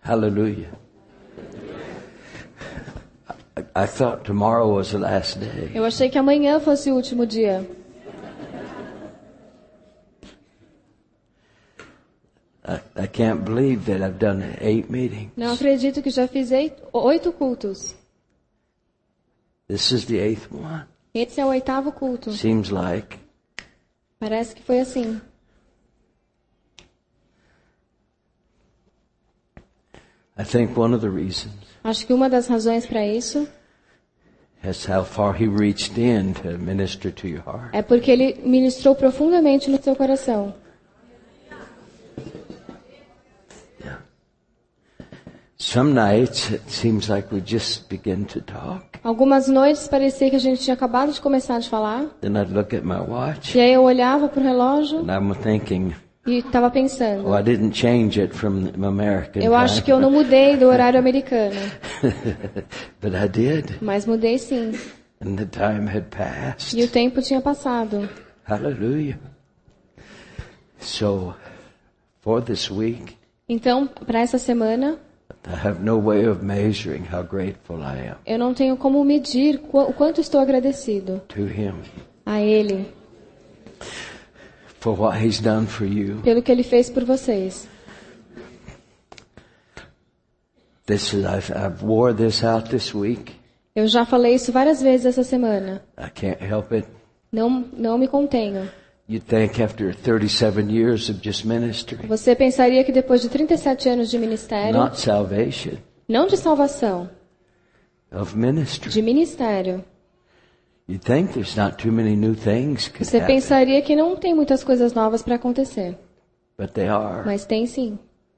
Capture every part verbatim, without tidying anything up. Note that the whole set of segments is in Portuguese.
Hallelujah. I, I thought tomorrow was the last day. Eu achei que amanhã fosse o último dia. I, I can't believe that I've done eight meetings. Não acredito que já fiz oito, oito cultos. This is the eighth one. Esse é o oitavo culto. Seems like. Parece que foi assim. I think one of the reasons Acho que uma das razões para isso is how far he reached in to minister to your heart. é porque ele ministrou profundamente no seu coração. Yeah. Some nights it seems like we just begin to talk. Algumas noites parecia que a gente tinha acabado de começar a falar. Then I'd look at my watch E aí eu olhava pro relógio and I'm thinking, e estava pensando. oh, I didn't change it from American Eu acho time. que eu não mudei do horário americano. But I did. Mas mudei sim. And the time had passed. E o tempo tinha passado. Hallelujah. So, for this week, Então, para essa semana, I have no way of measuring how grateful I am eu não tenho como medir qu- o quanto estou agradecido to Him a Ele for what He's done for you. pelo que Ele fez por vocês. This is, I've, I've wore this out this week. Eu já falei isso várias vezes essa semana. I can't help it. Não, não me contenho. You'd think after thirty-seven years of just ministry, Você pensaria que depois de trinta e sete anos de ministério, not salvation, não de salvação, of ministry, de ministério, you'd think there's not too many new things could você happen, pensaria que não tem muitas coisas novas para acontecer. but they are. Mas tem sim.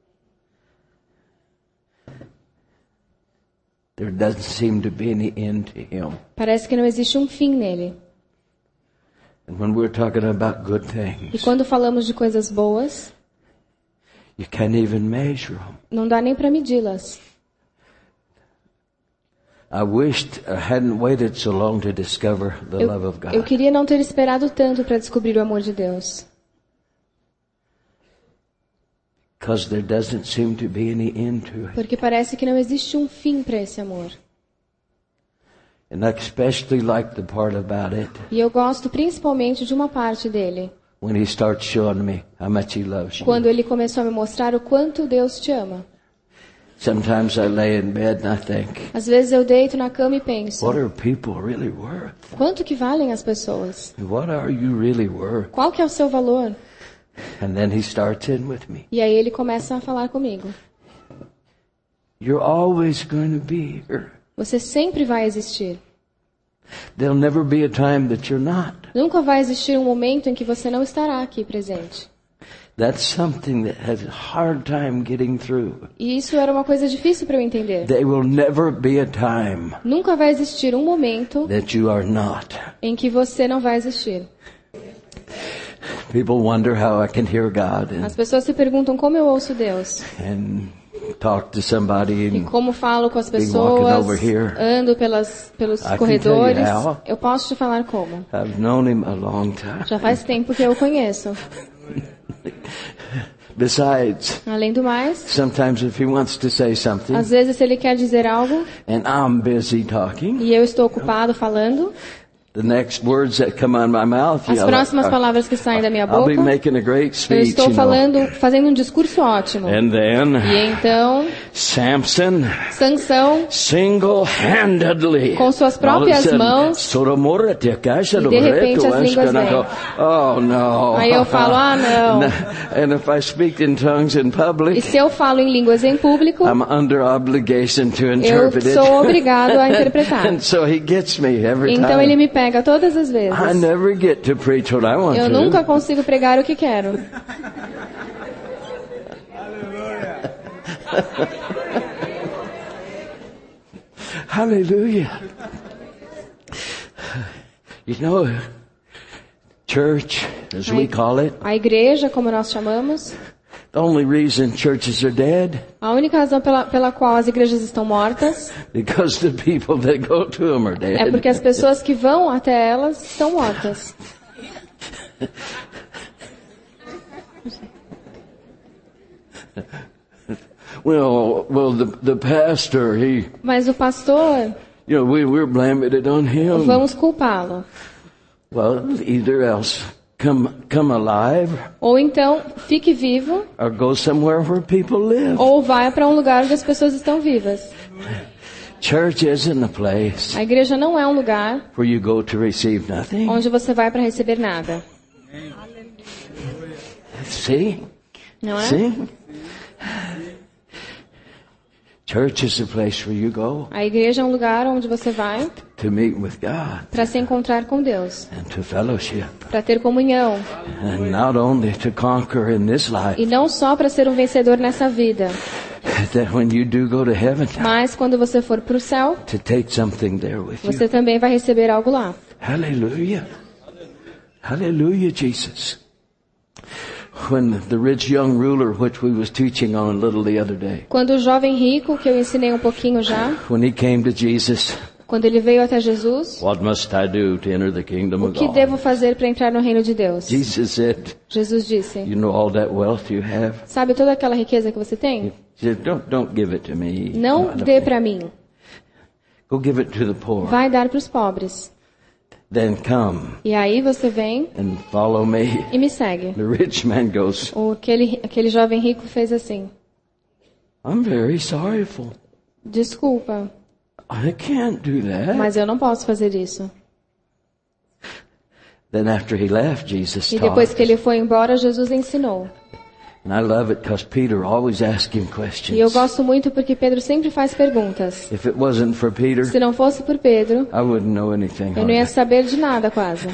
There doesn't seem to be any end to Him. Parece que não existe um fim nele. And when we're talking about good E things, quando falamos de coisas boas, you can't even measure them. não dá nem para medi-las. I wished I hadn't waited so long to discover the love of Eu God. queria não ter esperado tanto para descobrir o amor de Deus. Because there doesn't seem to be any end to it. Porque parece que não existe um fim para esse amor. And I especially like the part about it E eu gosto principalmente de uma parte dele. when He starts showing me how much He loves you. Quando ele começou a me mostrar o quanto Deus te ama. Sometimes I lay in bed and I think, Às vezes eu deito na cama e penso, what are people really worth? quanto que valem as pessoas? What are you really worth? Qual que é o seu valor? And then He starts in with me. E aí ele começa a falar comigo. You're always going to be here. Você sempre vai existir. There'll never be a time that you're not. Nunca vai existir um momento em que você não estará aqui presente. That's something that has a hard time getting through. E isso era uma coisa difícil para eu entender. There will never be a time Nunca vai existir um momento that you are not. em que você não vai existir. People wonder how I can hear God As and, pessoas se perguntam como eu ouço Deus. and talk to somebody E and como falo com as Be walking pessoas, over here. ando pelas, pelos I can corredores. tell you how. Eu posso te falar como. I've known Him a long time. Já faz tempo que eu o conheço. Besides, Além do mais, sometimes if He wants to say something às vezes se ele quer dizer algo and I'm busy talking, e eu estou ocupado falando, the next words that come out of my mouth, as you know, próximas I- palavras que saem da minha I'll be boca, making a great eu speech, estou you know. falando, fazendo um discurso ótimo. And then E então, Samson Sansão, single-handedly, com suas all of a próprias sudden, mãos, Soromorete, caixa do de repente reto, as línguas and I go, vêm. oh no. Aí eu falo, ah, não. And if I speak in tongues in E public, se eu falo em línguas em público, I'm under obligation to eu interpret it. sou obrigado a interpretar. And so he gets me every Então time. ele me pega todas as vezes. I never get to preach what I want Eu to. nunca consigo pregar o que quero. Hallelujah. You know, church, as we call it, A igreja, como nós chamamos, the only reason churches are dead, a única razão pela, pela qual as igrejas estão mortas because the people that go to them are dead. é porque as pessoas que vão até elas estão mortas. well, well, the the pastor, he, Mas o pastor, you know, we we're blaming it on him. vamos culpá-lo. Well, either else come come alive, Ou então, fique vivo, or go somewhere where people live. ou vá para um lugar onde as pessoas estão vivas. Church isn't a place A igreja não é um lugar where you go to receive nothing. onde você vai para receber nada. See? Não é? See? Church is a place where you go A igreja é um lugar onde você vai to meet with God para se encontrar com Deus, and to fellowship. para ter comunhão. And not only to conquer in this life, E não só para ser um vencedor nessa vida, that when you do go to heaven, mas quando você for para o céu, to take something there with você you. também vai receber algo lá. Hallelujah. Hallelujah, Jesus. When the rich young ruler, which we was teaching on a little the other day, Quando o jovem rico, que eu ensinei um pouquinho já, when he came to Jesus, quando ele veio até Jesus, what must I do to enter the kingdom o of que God? devo fazer para entrar no reino de Deus? Jesus said, Jesus disse, you know all that wealth you have? sabe toda aquela riqueza que você tem? He said, don't, don't give it to me. Não I don't dê want- para mim, Go give it to the poor. vai dar para os pobres. Then come E aí você vem and follow me. e me segue. The rich man goes, O, aquele, aquele jovem rico fez assim, I'm very sorrowful. desculpa, I can't do that. mas eu não posso fazer isso. Then after he left, Jesus E depois taught. que ele foi embora, Jesus ensinou. And I love it because Peter always asks him questions. E eu gosto muito porque Pedro sempre faz perguntas. If it wasn't for Peter, Se não fosse por Pedro, I wouldn't know anything. eu não ia hardly. saber de nada quase.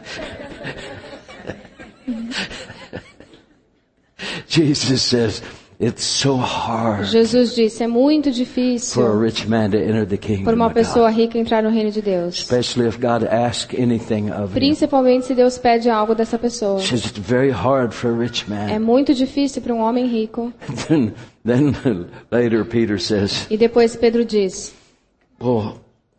Jesus says, it's so hard Jesus disse, é muito for a difícil rich man to enter the por kingdom uma of pessoa God. rica entrar no reino de Deus. Especially if God asks anything of him. Principalmente se Deus pede algo dessa pessoa. He says it's very hard for a rich É man. muito difícil para um homem rico. Then, then later Peter says, E depois Pedro diz, well,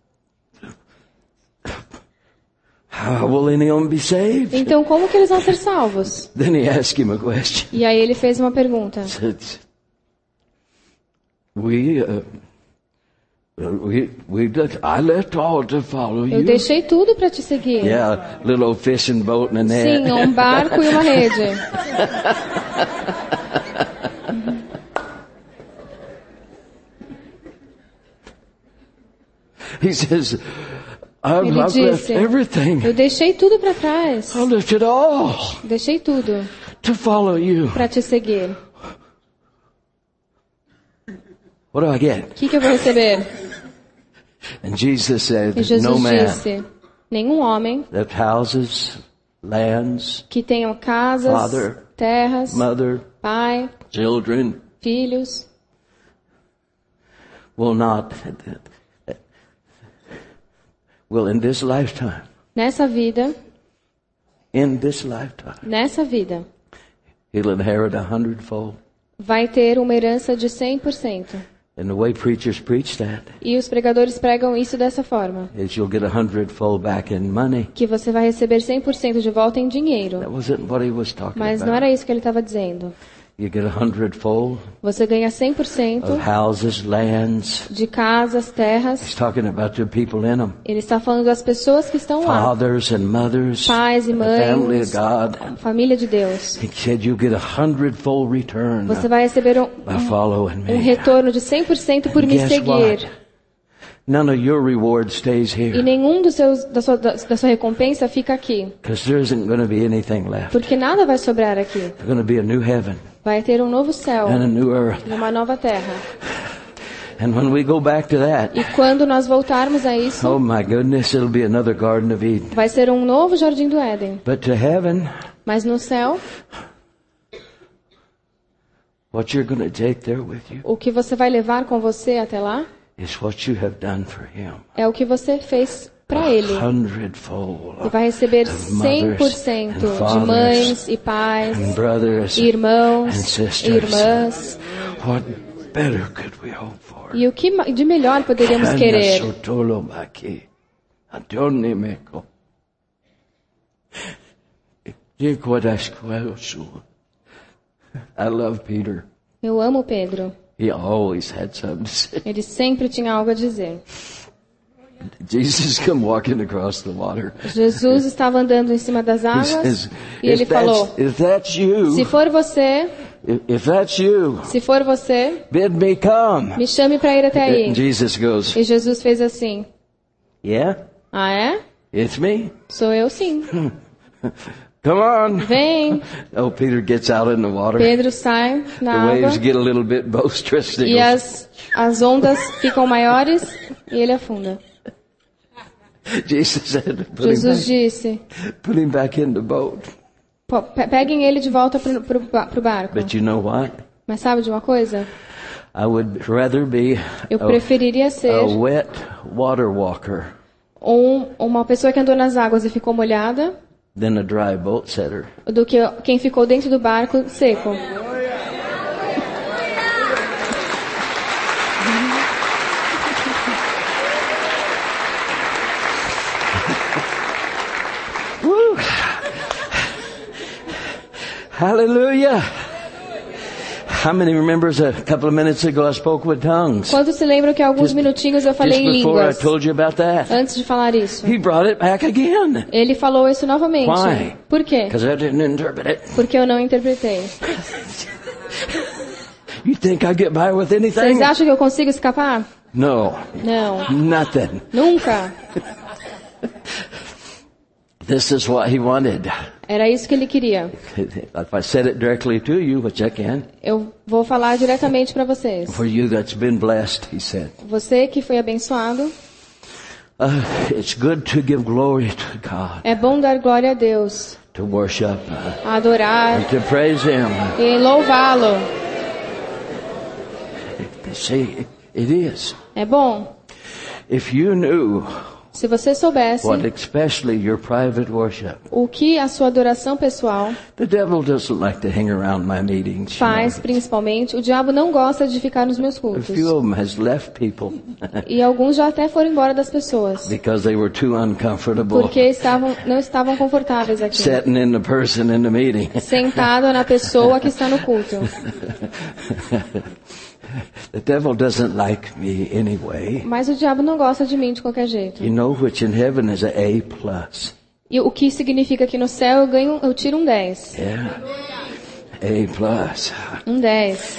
how will anyone be saved? então como que eles vão ser salvos? Then he asked him a question. E aí ele fez uma pergunta. He said, we, uh, we, we, let- I left all to follow Eu you. deixei tudo para te seguir. Yeah, little old fishing boat and a net. Sim, um barco e uma rede. He says, I've, Ele I've left disse, everything. eu deixei tudo para trás. I left it all Deixei tudo to follow you. para te seguir. What do I get? O que, que eu vou receber? And Jesus said, E Jesus no man disse, nenhum homem left houses, lands, que tenha casas, Father, terras, mother, pai, children, filhos, will not, will in this lifetime, nessa vida, in this lifetime, nessa vida, he'll inherit a hundredfold. vai ter uma herança de cem por cento. And the way preachers preach that E os pregadores pregam isso dessa forma, is you'll get a hundredfold back in money. que você vai receber cem por cento de volta em dinheiro. That wasn't what he was talking Mas não about. era isso que ele estava dizendo. You get a hundredfold Você ganha cem por cento of houses, lands. de casas, terras. He's talking about the people in them. Ele está falando das pessoas que estão lá, Fathers and mothers, pais e the family of mães, God. família de Deus. He said you get a hundredfold return Você vai receber um, by following um me. retorno de cem por cento por And me guess seguir. what? None of your reward stays E here nenhum dos seus, da, sua, da, da sua recompensa fica aqui. because there isn't going to be anything left. Porque nada vai sobrar aqui. There's going to be a new heaven Vai ter um novo céu and a new earth. e uma nova terra. And when we go back to that, E quando nós voltarmos a isso, oh my goodness, it'll be another Garden of Eden. vai ser um novo jardim do Éden. But to heaven, Mas no céu, what you're going to take there with you o que você vai levar com você até lá is what you have done for him. é o que você fez para ele. A hundredfold. E vai receber of cem por mothers cento and de fathers mães e pais, and brothers irmãos and e sisters. irmãs. What better could we hope for? E o que ma- de melhor poderíamos querer? Anasotolomaki, Adonimeko. Ikwadaskwaosu. I love Peter. Eu amo Pedro. He always had something to say. Ele sempre tinha algo a dizer. Jesus come walking across the water. Jesus estava andando em cima das He águas says, e ele if that's, falou, if that's you, se for você, if, if that's you, se for você, bid me come. me chame para ir até aí. And Jesus goes, E Jesus fez assim, yeah, ah é? it's me. Sou eu sim. Come on. Vem. Oh, Peter gets out in the water. Pedro sai The na água waves get a little bit boisterous. They e go, as, as ondas ficam maiores e ele afunda. Jesus said, put him, Jesus back, disse, put him back in the boat. "Po- pe- peguem ele de volta pro, pro, ba- pro barco. But you know what? Mas sabe de uma coisa? I would rather be Eu a, preferiria ser a wet water walker um, uma pessoa que andou nas águas e ficou molhada than a dry boat setter. do que quem ficou dentro do barco seco. Woo! Hallelujah! How many remembers a couple of minutes ago I spoke with tongues? Quantos se lembram que há alguns minutinhos eu falei Just em before I línguas? told you about that. Antes de falar isso. He brought it back again. Ele falou isso novamente. Why? Por quê? Because I didn't interpret it. Porque eu não interpretei. You think I get by with Vocês anything? acham que eu consigo escapar? No. Não. Nothing. Nunca. This is what he wanted. Era isso que ele queria. If I said it directly to you, which I can, Eu vou falar diretamente para vocês. for you that's been blessed, he said, Você que foi abençoado, uh, it's good to give glory to God, é bom dar glória a Deus, to worship, uh, a adorar and to praise him. e louvá-lo. See, it is. É bom. If you knew Se você soubesse what especially your private worship, o que a sua adoração pessoal the devil doesn't like to hang around my meetings. you faz, know. principalmente, o diabo não gosta de ficar nos meus A cultos. few of them has left people E alguns já até foram embora das pessoas. because they were too uncomfortable Porque estavam, não estavam confortáveis aqui. sitting in the person in the meeting. Sentado na pessoa que está no culto. The devil doesn't like me anyway. Mas o diabo não gosta de mim de qualquer jeito. You know which in heaven is a A plus. E o que significa que no céu eu ganho, eu tiro um dez. Yeah. A plus. Um dez.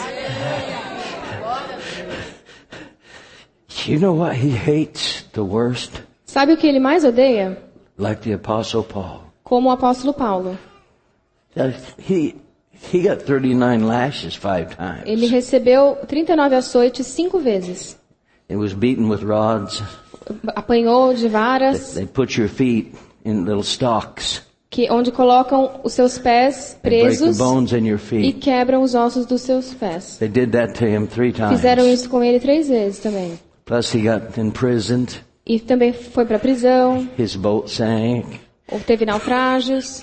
You know what he hates the worst? Sabe o que ele mais odeia? Like the apostle Paul. Como o apóstolo Paulo. That He, he got thirty-nine lashes five times. Ele recebeu trinta e nove açoites cinco vezes. He was beaten with rods. Apanhou de varas, They put your feet in little stocks. que, onde colocam os seus pés They break the presos bones in your e feet. quebram os ossos dos seus pés. They did that to him three times. Fizeram isso com ele três vezes também. Plus he got imprisoned. E também foi para prisão, His boat sank. ou teve naufrágios.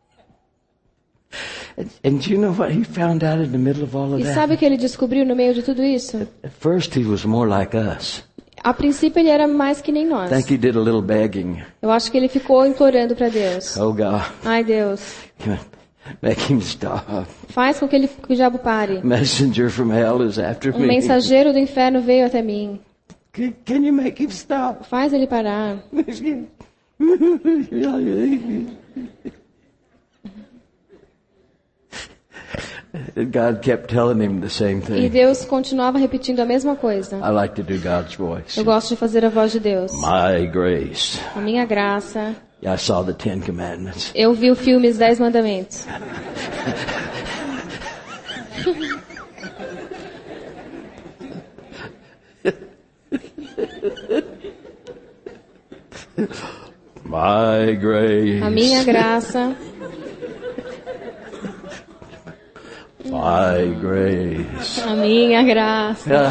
And, and do you know what he found out in the middle of all of E that? sabe o que ele descobriu no meio de tudo isso? At first he was more like us. A princípio ele era mais que nem I nós. think he did a little begging. Eu acho que ele ficou implorando para Deus. Oh God, Ai Deus, make him stop. faz com que, ele, que o diabo pare. Messenger from hell is after Um me. mensageiro do inferno veio até mim. Can, can you make him stop? Faz ele parar. And God kept telling him the same E thing. Deus continuava repetindo a mesma coisa. I like to do God's voice. Eu gosto de fazer a voz de Deus. My grace. A minha graça. I saw the Ten Commandments. Eu vi o filme Os Dez Mandamentos. My grace. A minha graça. My grace. A minha graça.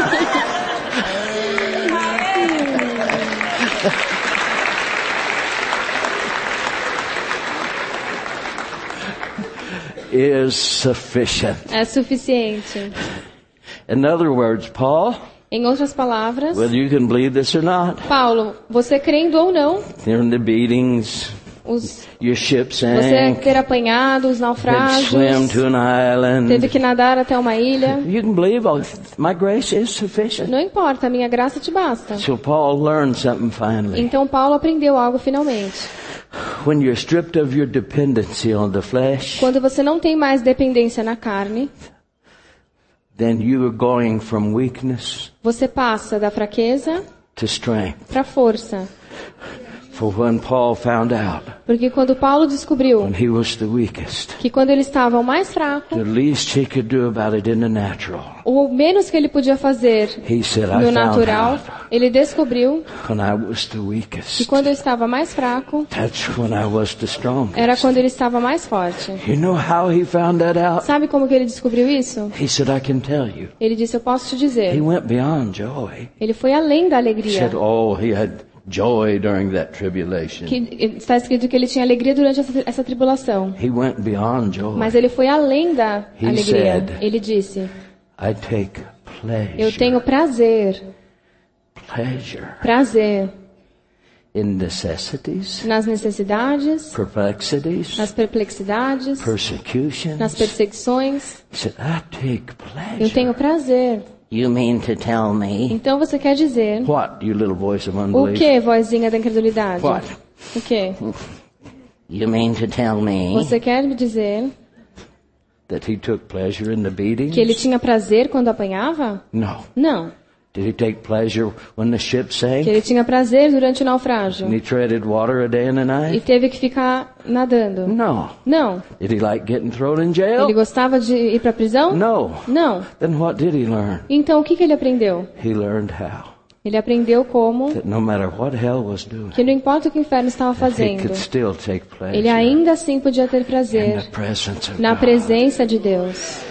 Is sufficient. É suficiente. In other words, Paul, Em outras palavras, whether you can believe this or not, Paulo, você crendo ou não, during the beatings, os, Your ship você sank. ter apanhado os Had naufrágios, swam to an island. teve que nadar até uma ilha. You can believe oh, my grace is sufficient. Não importa, a minha graça te basta. So Paul learned something finally. Então Paulo aprendeu algo finalmente. When you're stripped of your dependency on the flesh, Quando você não tem mais dependência na carne, then you are going from weakness você passa da fraqueza to strength. para força. For when Paul found out Porque quando Paulo descobriu when he was the weakest, que quando ele estava o mais fraco, the least he could do about it in the natural, o menos que ele podia fazer he said, I no found natural, out ele descobriu when I was the que weakest, quando eu estava mais fraco, that's when I was the strongest. era quando ele estava mais forte. You know how he found that out? Sabe como que ele descobriu isso? He said, I can tell you. Ele disse, eu posso te He dizer. went beyond joy. Ele foi além da He alegria. said, oh, he had joy during that tribulation. Que está escrito que ele tinha alegria durante essa, essa tribulação. He went beyond joy. Mas ele foi além da He alegria. said, Ele disse, I take pleasure, eu tenho prazer, pleasure prazer in necessities, nas necessidades, perplexities, nas perplexidades, persecutions. nas perseguições. He said, I take pleasure. Eu tenho prazer. You mean to tell me? Então você quer dizer, What, you little voice of o unbelief? que, vozinha da incredulidade? What? O que? You mean to tell me Você quer me dizer that he took pleasure in the beatings? que ele tinha prazer quando apanhava? No. Não. Did he take pleasure when the ship sank? Que ele tinha prazer durante o naufrágio. And he treaded water a day and a E night? teve que ficar nadando. No. Não. Did he like getting thrown in jail? Ele gostava de ir para a prisão? No. Não. Then what did he learn? Então o que, que ele aprendeu? He learned how Ele aprendeu como that no matter what hell was doing, que não importa o que o inferno estava he fazendo, could still take pleasure ele ainda assim podia ter in prazer the presence of na God. presença de Deus.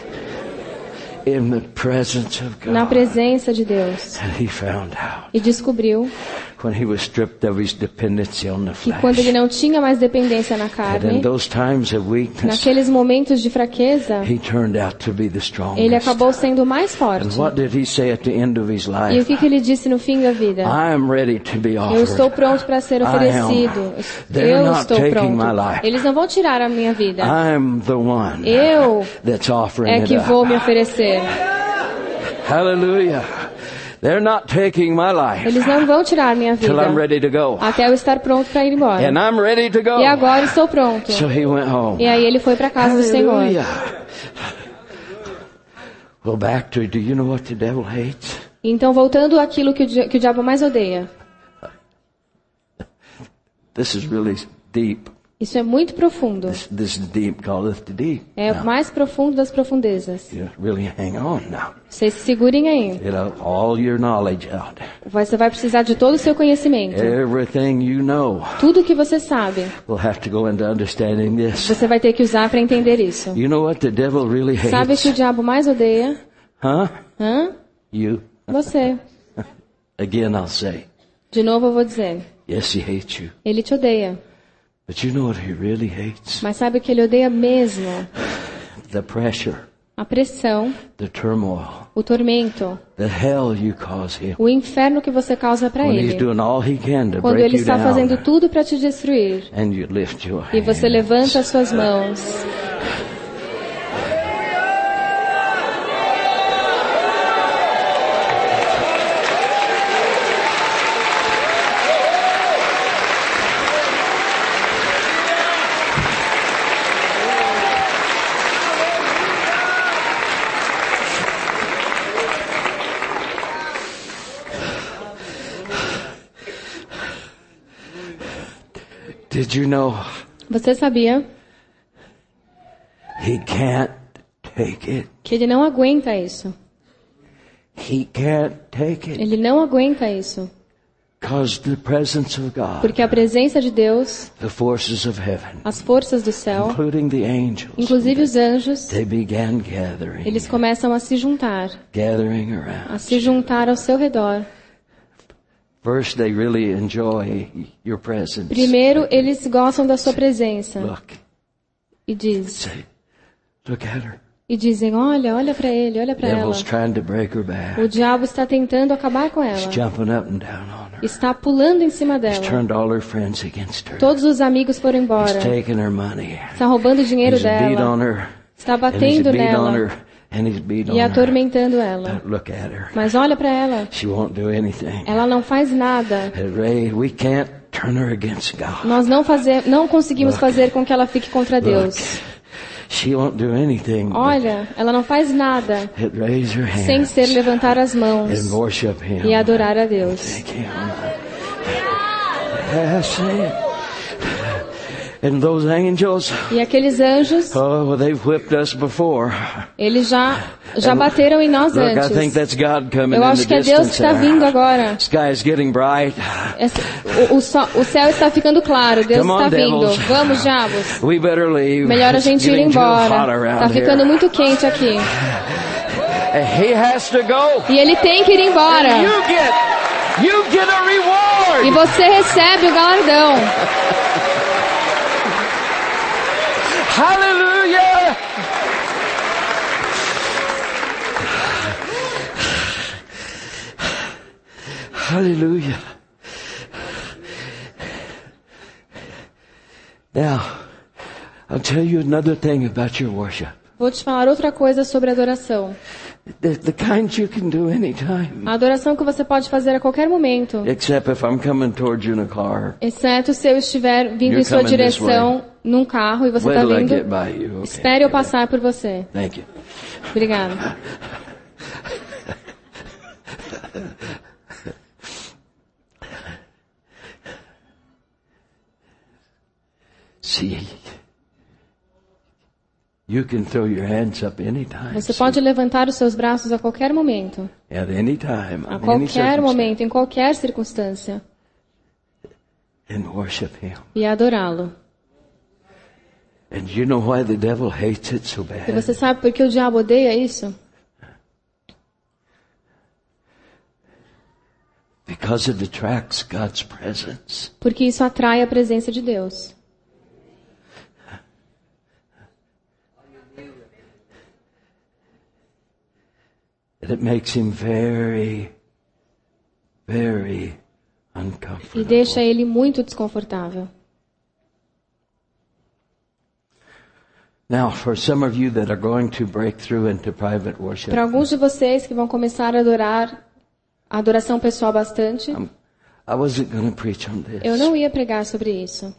In the presence of God. Na presença de Deus. And he found out E descobriu when he was stripped of his dependency on the que flesh, quando ele não tinha mais dependência na that in carne, those times of weakness, naqueles momentos de fraqueza, he turned out to be the strongest. ele acabou sendo o mais And forte. what did he say at the end of his E o life? que, que ele disse no fim da vida? I am ready to be Eu offered. estou pronto para ser oferecido. They're Eu not estou taking pronto. my life. Eles não vão tirar a minha vida. I'm the one Eu that's offering é it que up. vou me oferecer. Hallelujah. They're not taking my life Eles não vão tirar a minha vida till I'm ready to go. até eu estar pronto para ir embora. And I'm ready to go. E agora estou pronto. So he went home. E aí ele foi para a casa do Senhor. Hallelujah. Well, back to, do you know what the devil hates? Então, voltando àquilo que o, di- que o diabo mais odeia. This is really deep. Isso é muito profundo. This, this deep calleth the deep. É Now, o mais profundo das profundezas. you really hang on now. Vocês se segurem aí. You know, all your knowledge out. Você vai precisar de todo o seu conhecimento. Everything you know Tudo que você sabe, will have to go into understanding this. você vai ter que usar para entender isso. You know what the devil really Sabe o hates? que o diabo mais odeia? Huh? Hã? You. Você. Again, I'll say, De novo eu vou dizer. yes, he hates you. Ele te odeia. But you know what he really hates? Mas sabe o que ele odeia mesmo? The pressure, A pressão, the turmoil, o tormento, the hell you cause him. o inferno que você causa para When he's ele. doing all he can to Quando break ele you está down. fazendo tudo para te destruir. And you lift your E você hands. levanta as suas mãos. Did you know Você sabia he can't take it? que ele não aguenta isso? He can't take it. Ele não aguenta isso. Because the presence of God, Porque a presença de Deus, the forces of heaven, as forças do céu, including the angels, inclusive os anjos, they began gathering, eles começam a se juntar, gathering around. a se juntar ao seu redor. First, they really enjoy your presence. Primeiro, eles gostam da sua presença. Look, E diz, say, look at her. e dizem, olha, olha para ele, olha para ela. Devil's trying to break her back. O diabo está tentando acabar com He's ela. jumping up and down on her. Está pulando em cima He's dela. turned all her friends against her. Todos os amigos foram He's embora. taking her money. Está roubando o dinheiro He's beat dela. on her. Está And he's batendo beat on nela her. And he's beat on e her. atormentando ela. But look at her. Mas olha para ela. She won't do anything. Ela não faz nada. Ray, we can't turn her against God. Nós não, fazer, não conseguimos fazer com que ela fique contra Deus. Look, she won't do anything. Olha, ela não faz nada but raise her hands sem ser levantar as mãos and worship Him. e adorar a Deus. Thank Him. That's it. And those angels, E aqueles anjos, oh, well, they've whipped us before. eles já, já bateram em nós Look, I think antes. that's God coming Eu in acho the que é Deus que distance está there. vindo agora. Sky is getting bright. Esse- O, o, sol- o céu está ficando claro, Deus Come on, está vindo. devils. Vamos, diabos. We better leave. Melhor a It's gente ir getting too hot embora. around Está ficando here. muito quente aqui. He has to go. E ele tem que ir embora. You get, you get a reward. E você recebe o galardão. Hallelujah. Hallelujah. Now, I'll tell you another thing about your worship. Vou te falar outra coisa sobre adoração. The, the kind you can do anytime. A adoração que você pode fazer a qualquer momento. Except if I'm coming towards you in a car. Exceto se eu estiver vindo You're em sua coming this direção num carro e você Wait está till I vindo. get by you. Okay. Espere eu passar por você. Thank you. Obrigada. See, you can throw your hands up anytime. Você pode levantar os seus braços a qualquer momento. At any time, A in any qualquer circumstance, momento, em qualquer circunstância. and worship Him. E adorá-lo. And you know why the devil hates it so E bad? você sabe por que o diabo odeia isso? Because it attracts God's presence. Porque isso atrai a presença de Deus. And it makes him very, very E uncomfortable. deixa ele muito desconfortável. Now, for some of you that are going to break through into private worship, Para alguns de vocês que vão começar a adorar a adoração pessoal bastante, I'm, I wasn't going to preach on this. eu não ia pregar sobre isso.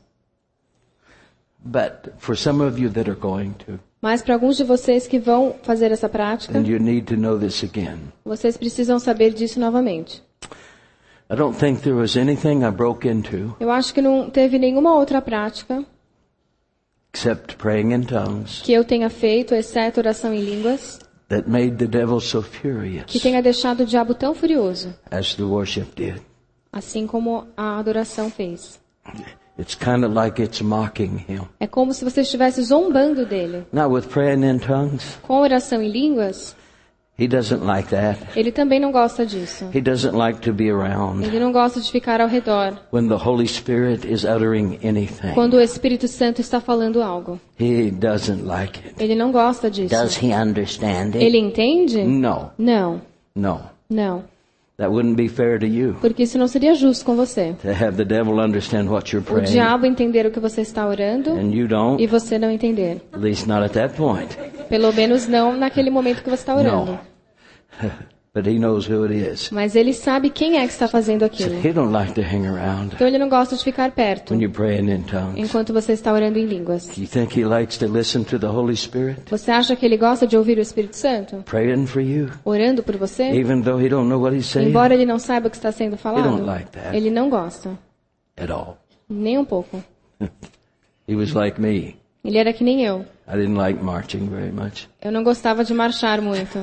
But for some of you that are going to, Mas para alguns de vocês que vão fazer essa prática, and you need to know this again. vocês precisam saber disso novamente. I don't think there was anything I broke into Eu acho que não teve nenhuma outra prática except praying in tongues que eu tenha feito, exceto oração em línguas, that made the devil so furious que tenha deixado o diabo tão furioso, as the worship did. assim como a adoração fez. It's kind of like it's mocking him. É como se você estivesse zombando dele. Now with praying in tongues, Com oração em línguas, he doesn't like that. ele também não gosta disso. He doesn't like to be around Ele não gosta de ficar ao redor when the Holy Spirit is uttering anything. quando o Espírito Santo está falando algo. He doesn't like it. Ele não gosta disso. Does he understand it? Ele entende? No, Não, no. não. That wouldn't be fair to you Porque isso não seria justo com você. to have the devil understand what you're O praying diabo entender o que você está orando and you don't, e você não entender. at least not at that point. Pelo menos não naquele momento que você está orando. No. But he knows who it is. Mas ele sabe quem é que está fazendo So aquilo. he don't like to hang around Então ele não gosta de ficar perto when you're praying in tongues. enquanto você está orando em línguas. You think he likes to listen to the Holy Spirit Você acha que ele gosta de ouvir o Espírito Santo? praying for you, Orando por você? even though he don't know what he's saying Embora ele não saiba o que está sendo He falado. don't like that. Ele não gosta. at all? Nem um pouco. He was like me. Ele era que nem eu. I didn't like marching very much. Eu não gostava de marchar muito.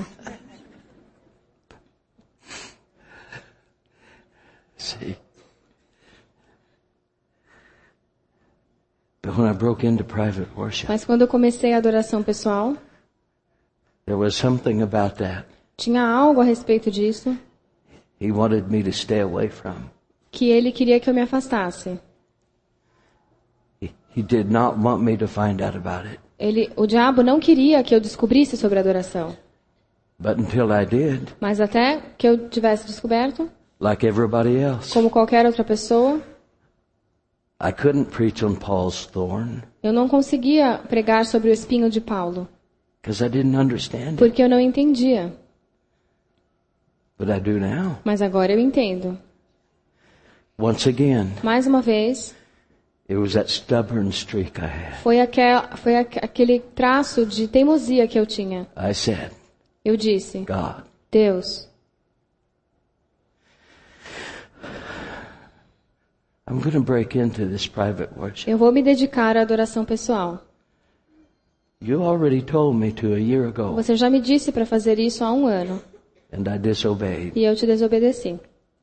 See? But when I broke into private worship, Mas quando eu comecei a adoração pessoal, there was something about that tinha algo a respeito disso he wanted me to stay away from. que ele queria que eu me afastasse. He, he did not want me to find out about it. Ele, o diabo não queria que eu descobrisse sobre adoração. But until I did, Mas até que eu tivesse descoberto, like everybody else, como qualquer outra pessoa, I couldn't preach on Paul's thorn eu não conseguia pregar sobre o espinho de Paulo, because I didn't understand it. porque eu não entendia. But I do now. Mas agora eu entendo. Once again, Mais uma vez, it was that stubborn streak I had. foi, aquel, foi aqu- aquele traço de teimosia que eu tinha. I said, Eu disse, God, Deus, I'm going to break into this private worship. eu vou me dedicar à adoração pessoal. You already told me to a year ago, Você já me disse para fazer isso há um ano, and I disobeyed. e eu te desobedeci.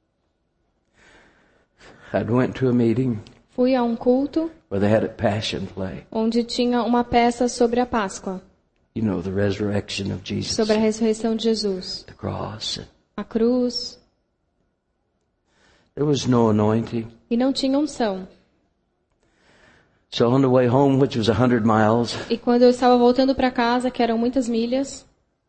I went to a meeting Fui a um culto where they had a passion play. onde tinha uma peça sobre a Páscoa, You know, the resurrection of Jesus, sobre a ressurreição de Jesus, the cross. a cruz, There was no anointing. e não tinha unção. So on the way home, which was a hundred miles, E quando eu estava voltando para casa, que eram muitas milhas,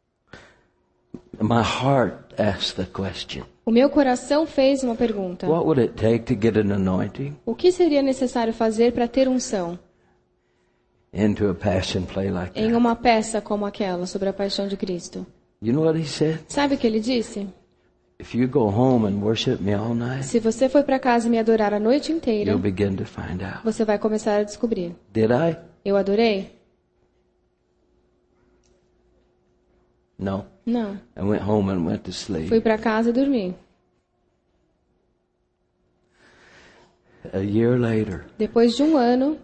my heart asked the question, o meu coração fez uma pergunta. what would it take to get an anointing O que seria necessário fazer para ter unção into a passion play like em that? uma peça como aquela sobre a paixão de Cristo? You know what he said? Sabe o que ele disse? If you go home and worship me all night, Se você for para casa e me adorar a noite inteira, you'll begin to find out. você vai começar a descobrir. Did I? Eu adorei? No. Não. I went home and went to sleep. Fui para casa e dormi. A year later, Depois de um ano,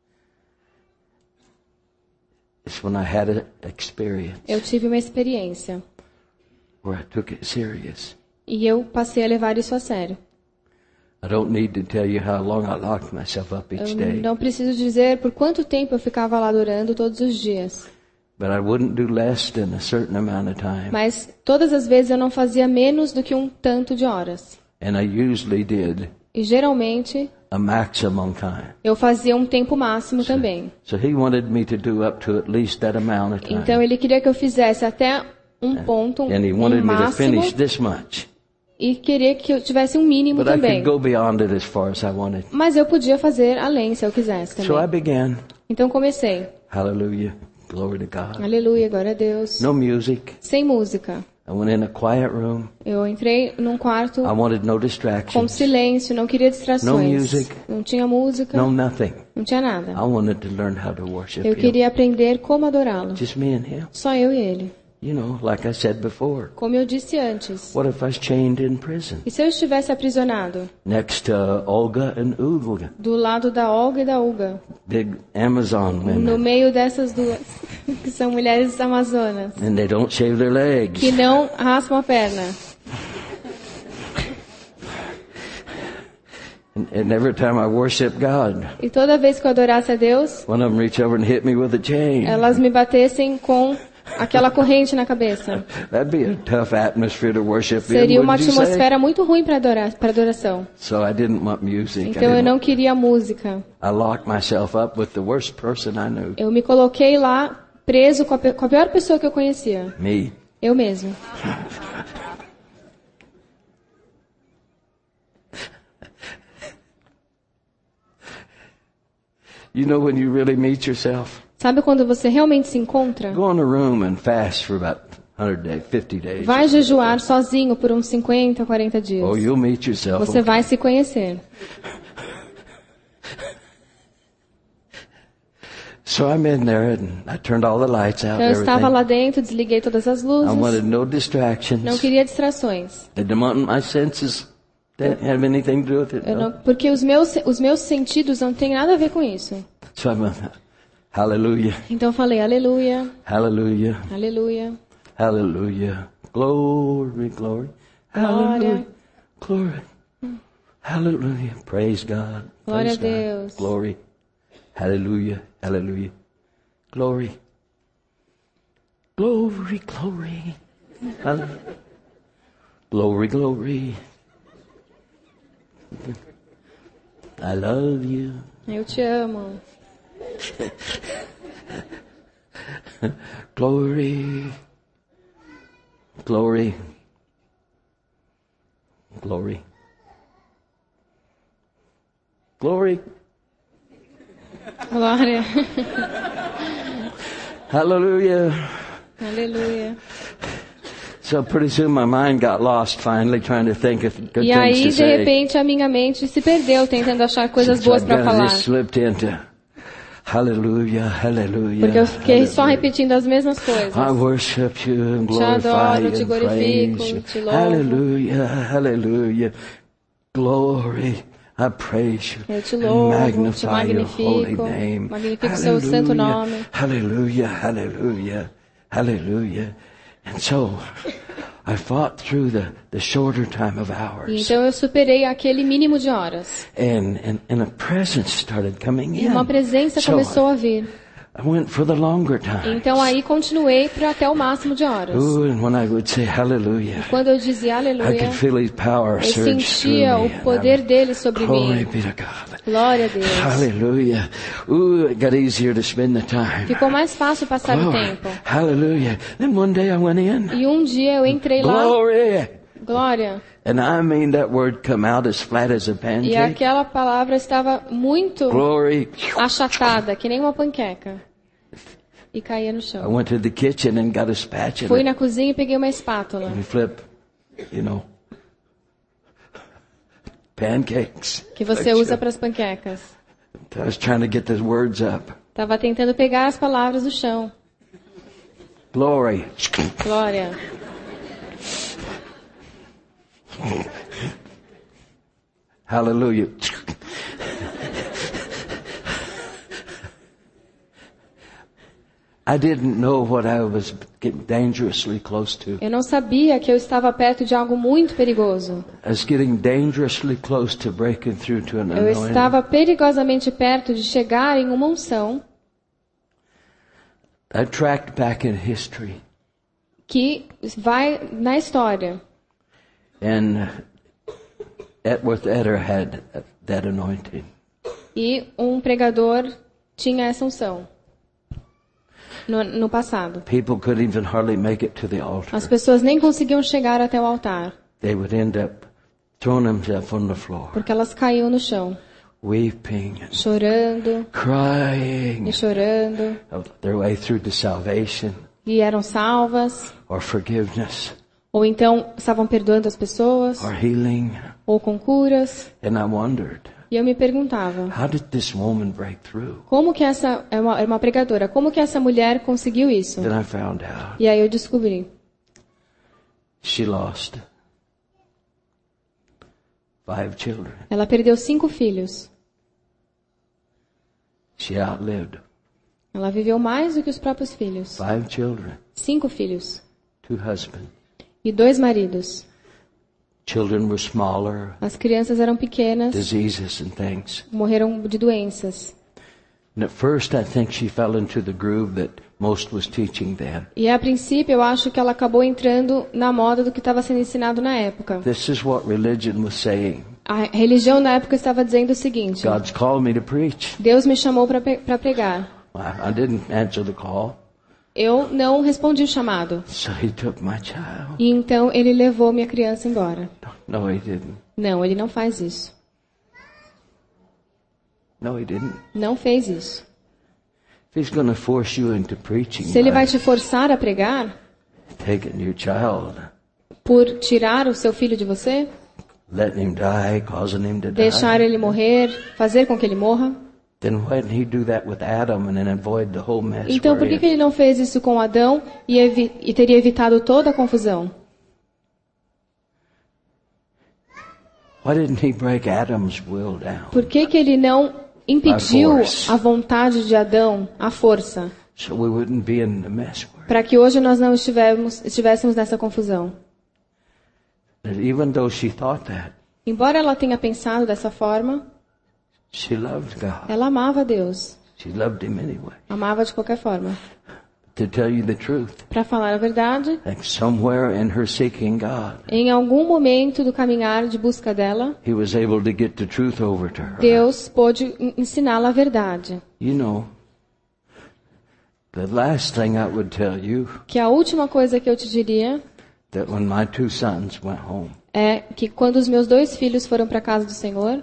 it's when I had an experience eu tive uma experiência. where I took it serious. E eu passei a levar isso a sério. I don't need to tell you how long I locked myself up each Eu day, não preciso dizer por quanto tempo eu ficava lá adorando todos os dias. but I wouldn't do less than a certain amount of time. Mas todas as vezes eu não fazia menos do que um tanto de horas. And I usually did E geralmente a maximum time. eu fazia um tempo máximo também. So he wanted me to do up to at least that amount of time. Então ele queria que eu fizesse até um ponto, And he um wanted me to máximo, finish this much. e queria que eu tivesse um mínimo But I também. could go beyond it as far as I wanted. Mas eu podia fazer além se eu quisesse So I também. began. Então comecei. Hallelujah. Glory to God. Aleluia, glória a Deus. No music. Sem música. I went in a quiet room. Eu entrei num quarto I wanted no com distractions. silêncio, não queria distrações. No music. Não tinha música, No nothing. não tinha nada. I wanted to learn how to worship Eu him. queria aprender como adorá-lo. Just me and him. Só eu e ele. You know, like I said before. Como eu disse antes. What if I was chained in prison E se eu estivesse aprisionado next to Olga and Ulga, do lado da Olga e da Uga, big Amazon no women, meio dessas duas, que são mulheres amazonas, and they don't shave their legs. que não raspam a perna. And, and every time I worship God, E toda vez que eu adorasse a Deus, one of them reach over and hit me with a chain. elas me batessem com aquela corrente na cabeça. That'd be a tough atmosphere to worship in, Seria uma wouldn't you say? atmosfera muito ruim para adorar, para adoração. So I didn't want music. I, Então eu didn't não queria música. I locked myself up with the worst person I knew. Eu me coloquei lá preso com a, pe- com a pior pessoa que eu conhecia. Me. Eu mesmo. You know when you really meet yourself? Sabe quando você realmente se encontra? Go in a room and fast for about one hundred days, fifty days. Vai jejuar sozinho por uns cinquenta, quarenta dias. Oh, you'll meet yourself. Você vai se conhecer. So I'm in there and I turned all the lights out. Então eu estava everything. lá dentro, desliguei todas as I wanted luzes. no distractions. Não queria distrações. I didn't want my senses that have anything to do with it. Eu no. não, porque os meus, os meus sentidos não têm nada a ver com isso. So I'm, uh, hallelujah, Então eu falei, aleluia, hallelujah, aleluia, hallelujah, glory, glory, hallelujah, glory, hallelujah, praise God, glória a praise God, Deus. glory, hallelujah, hallelujah, glory, glory, glory, hallelujah. Glory, glory. I love you. Eu te amo. Glory. Glory. Glory. Glory. Glória. Hallelujah. Aleluia. So pretty soon my mind got lost finally trying to think of good E things aí, to de say. repente, a minha mente se perdeu tentando achar coisas So boas I para kinda falar. just slipped into hallelujah, hallelujah. Porque eu fiquei só hallelujah. repetindo as mesmas coisas. I worship you and Te glorify adoro, you te and glorifico, praise you. te louvo. Hallelujah, hallelujah. Glory. I praise you Eu te and louvo, te magnify your holy magnifico, name. magnifico o seu santo nome. Hallelujah, hallelujah, hallelujah. And so I fought through the, the shorter time of E hours. então eu superei aquele mínimo de horas. And, and, and a presence started coming E in. uma presença So começou a vir. I went for the longer time. Então aí continuei para até o máximo de horas. Ooh, and when I would say hallelujah, Quando eu dizia I aleluia, could feel His power eu surge through sentia me. o poder dele sobre Glory mim. be to God. Glória a Deus. Hallelujah. Ooh, it got easier to spend the time. Ficou mais fácil passar o Glory. tempo. Hallelujah. Then one day I went in. E um dia eu entrei lá, Glory. glória, And I mean that word come out as flat as a e pancake. aquela palavra estava muito Glory. achatada, que nem uma panqueca. E caía no I chão. went to the kitchen and got a spatula. Fui na cozinha e peguei uma espátula. And flip, you know, pancakes. Que você usa para as panquecas. I was trying to get the words up. Estava tentando pegar as palavras do chão. Glory. Glória. Hallelujah. I didn't know what I was getting dangerously close to. Eu não sabia que eu estava perto de algo muito perigoso. I was getting dangerously close to breaking through to an Eu anointing. estava perigosamente perto de chegar em uma unção I tracked back in history, que vai na história. and Edward Eder had that anointing. E um pregador tinha essa unção no, no passado. People couldn't even hardly make it to the altar. As pessoas nem conseguiam chegar até o altar, They would end up throwing themselves on the floor, porque elas caíam no chão, weeping and chorando crying e chorando, of their way through to salvation e eram salvas, or forgiveness ou então estavam perdoando as pessoas, or healing. ou com curas. And I wondered, E eu me perguntava, how did this woman break through? como que essa, é uma, é uma pregadora, como que essa mulher conseguiu isso? Then I found out E aí eu descobri, she lost five children. ela perdeu cinco filhos. She outlived Ela viveu mais do que os próprios filhos. five children, Cinco filhos two husbands. e dois maridos. Children were smaller, As crianças eram pequenas, diseases and things. morreram de doenças. And at first I think she fell into the groove that most was teaching then. E a princípio eu acho que ela acabou entrando na moda do que estava sendo ensinado na época. This is what religion was saying. A religião na época estava dizendo o seguinte: God's called me to preach. Deus me chamou para pregar. I, I didn't answer the call, Eu não respondi o chamado. so he took my child. E então ele levou minha criança embora. No, he didn't. Não, ele não faz isso. No, he didn't. Não fez isso. If he's going to force you into preaching Se ele vai by te forçar a pregar taking your child, por tirar o seu filho de você, letting him die, causing him to deixar die, ele morrer, fazer com que ele morra, then why didn't he do that with Adam and then avoid the whole mess? então por we're que, in? que ele não fez isso com Adão e, evi- e teria evitado toda a confusão? Why didn't he break Adam's will down Por que, que ele não impediu force. a vontade de Adão, a força, so we wouldn't be in the mess we're in? para que hoje nós não estivemos, estivéssemos nessa confusão? That even though she thought that, Embora ela tenha pensado dessa forma, she loved God. ela amava Deus, She loved him anyway. amava de qualquer forma. To tell you the truth, Para falar a verdade, like somewhere in her seeking God, em algum momento do caminhar de busca dela, he was able to get the truth over to her. Deus pôde en- ensiná-la a verdade. You know, The last thing I would tell you, que a última coisa que eu te diria that when my two sons went home, é que quando os meus dois filhos foram para a casa do Senhor,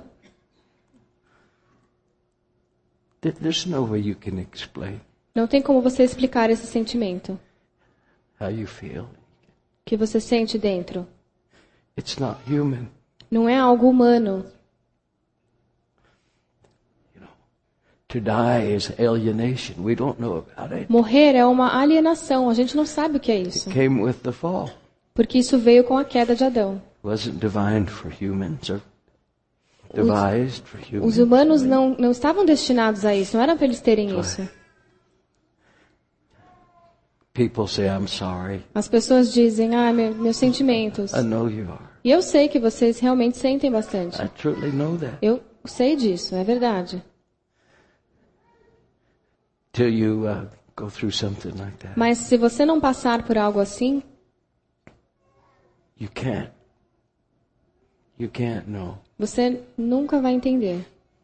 th- there's no way you can explain não tem como você explicar esse sentimento how you feel. que você sente dentro. It's not human. Não é algo humano. To die is alienation. We don't know about it. Morrer é uma alienação. A gente não sabe o que é isso. It came with the fall. Porque isso veio com a queda de Adão. It wasn't divine for humans or devised for humans. Os humanos não, não estavam destinados a isso. Não era para eles terem isso. People say, I'm sorry. As pessoas dizem, ah, meu, meus sentimentos. I know you are. E eu sei que vocês realmente sentem bastante. I truly know that. Eu sei disso, é verdade. Till you uh, go through something like that. Mas se você não passar por algo assim, You can't. You can't know. você nunca vai entender.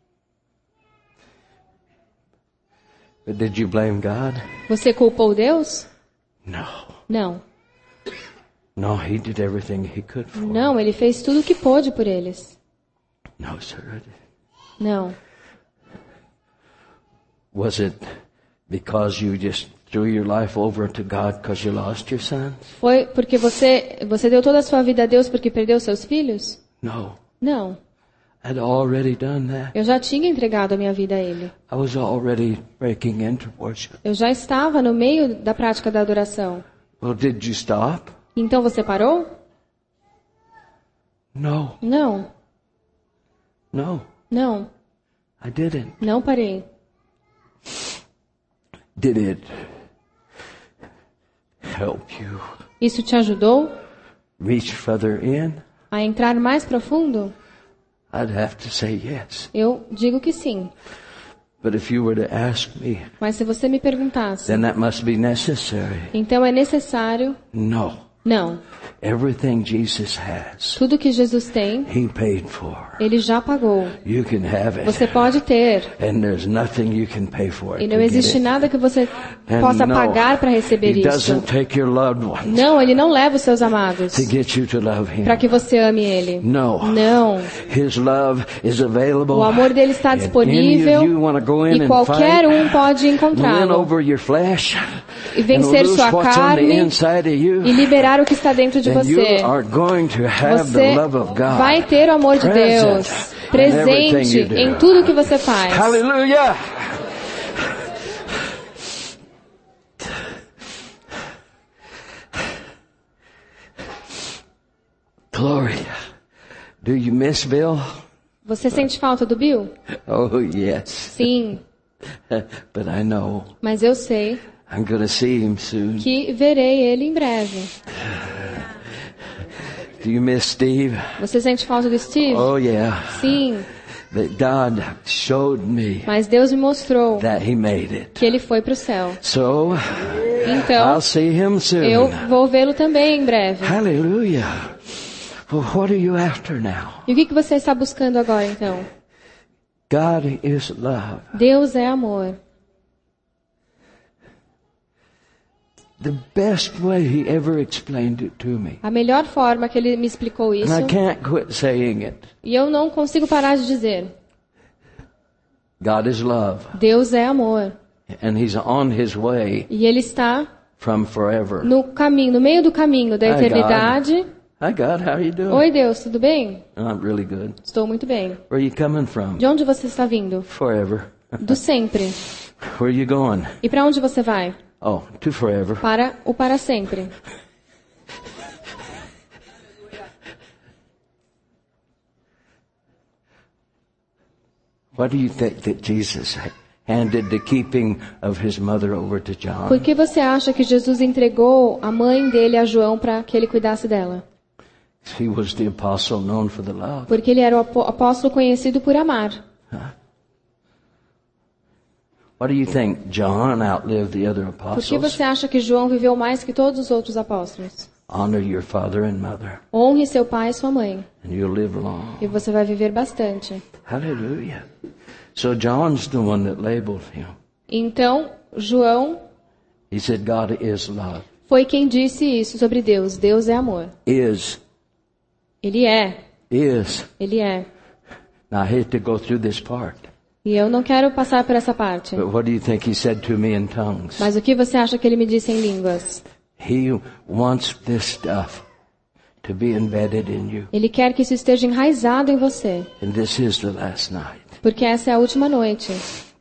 But did you blame God? Você culpou Deus? No. Não. No, he did everything he could for Não, ele fez tudo o que pôde por eles. them. No, sir. Não. Was it because you just threw your life over to God because you lost your sons? Foi porque você, você deu toda a sua vida a Deus porque perdeu seus filhos? No. Não. I'd already done that. Eu já tinha entregado a minha vida a Ele. I was already breaking into worship. Eu já estava no meio da prática da adoração. Well, did you stop? Então você parou? No. Não. No. Não. I didn't. Não parei. Did it help you Isso te ajudou reach further in? a entrar mais profundo? I'd have to say yes. Eu digo que sim. But if you were to ask me, Mas se você me perguntasse, then that must be necessary. então é necessário? No. Não. Everything Jesus has, Tudo que Jesus tem, He paid for. Ele já pagou. You can have it. Você pode ter. And there's nothing you can pay for it. E não to get existe it. nada que você And possa no, pagar para receber He isso. doesn't take your loved ones Não, Ele não leva os seus amados to get you to love Him. para que você ame Ele. No. Não. His love is available. O amor dele está And any disponível of you wanna go in e and qualquer fight, um pode win encontrá-lo over your flesh, e vencer and lose sua what's on the carne inside of you, e liberar o que está dentro de then você. you are going to have Você the love of God vai ter o amor de present Deus in presente everything you do. em tudo que você faz. Hallelujah! Glory. Do you miss Bill? Você sente falta do Bill? Oh, yes. Sim, But I know mas eu sei I'm going to see him soon. que verei ele em breve. Do you miss Steve? Você sente falta do Steve? Oh, yeah. Sim, That God showed me mas Deus me mostrou that he made it. que ele foi para o céu. So, Então, I'll see him soon. eu vou vê-lo também em breve. Hallelujah. Well, what are you after now? E o que que você está buscando agora, então? God is love. Deus é amor. The best way he ever explained it to me. A melhor forma que ele me explicou isso, And I can't quit saying it. e eu não consigo parar de dizer, God is love. Deus é amor. And he's on his way E ele está from forever. no caminho, no meio do caminho da Hi, eternidade. Hi, God. How are you doing? Oi, Deus, tudo bem? I'm really good. Estou muito bem. Where are you coming from? De onde você está vindo? Forever. Do sempre. Where are you going? E para onde você vai? Oh, to forever. Para o para sempre. What do you think that Jesus handed the keeping of his mother over to John? Por que você acha que Jesus entregou a mãe dele a João para que ele cuidasse dela? He was the apostle known for the love. Porque ele era o apó- apóstolo conhecido por amar. What do you think? John outlived the other Por que apostles? você acha que João viveu mais que todos os outros apóstolos? Honor your father and mother, Honre seu pai e sua mãe, and you'll live long. e você vai viver bastante. Hallelujah. So John's the one that labeled him. Então, João He said, God is love. Foi quem disse isso sobre Deus. Deus é amor. Is. Ele é. Is. Ele é. Now, I hate to go through this part. E eu não quero passar por essa parte. But what do you think he said to me in tongues? Mas o que você acha que ele me disse em línguas? He wants this stuff to be embedded in you. Ele quer que isso esteja enraizado em você. And this is the last night. Porque essa é a última noite.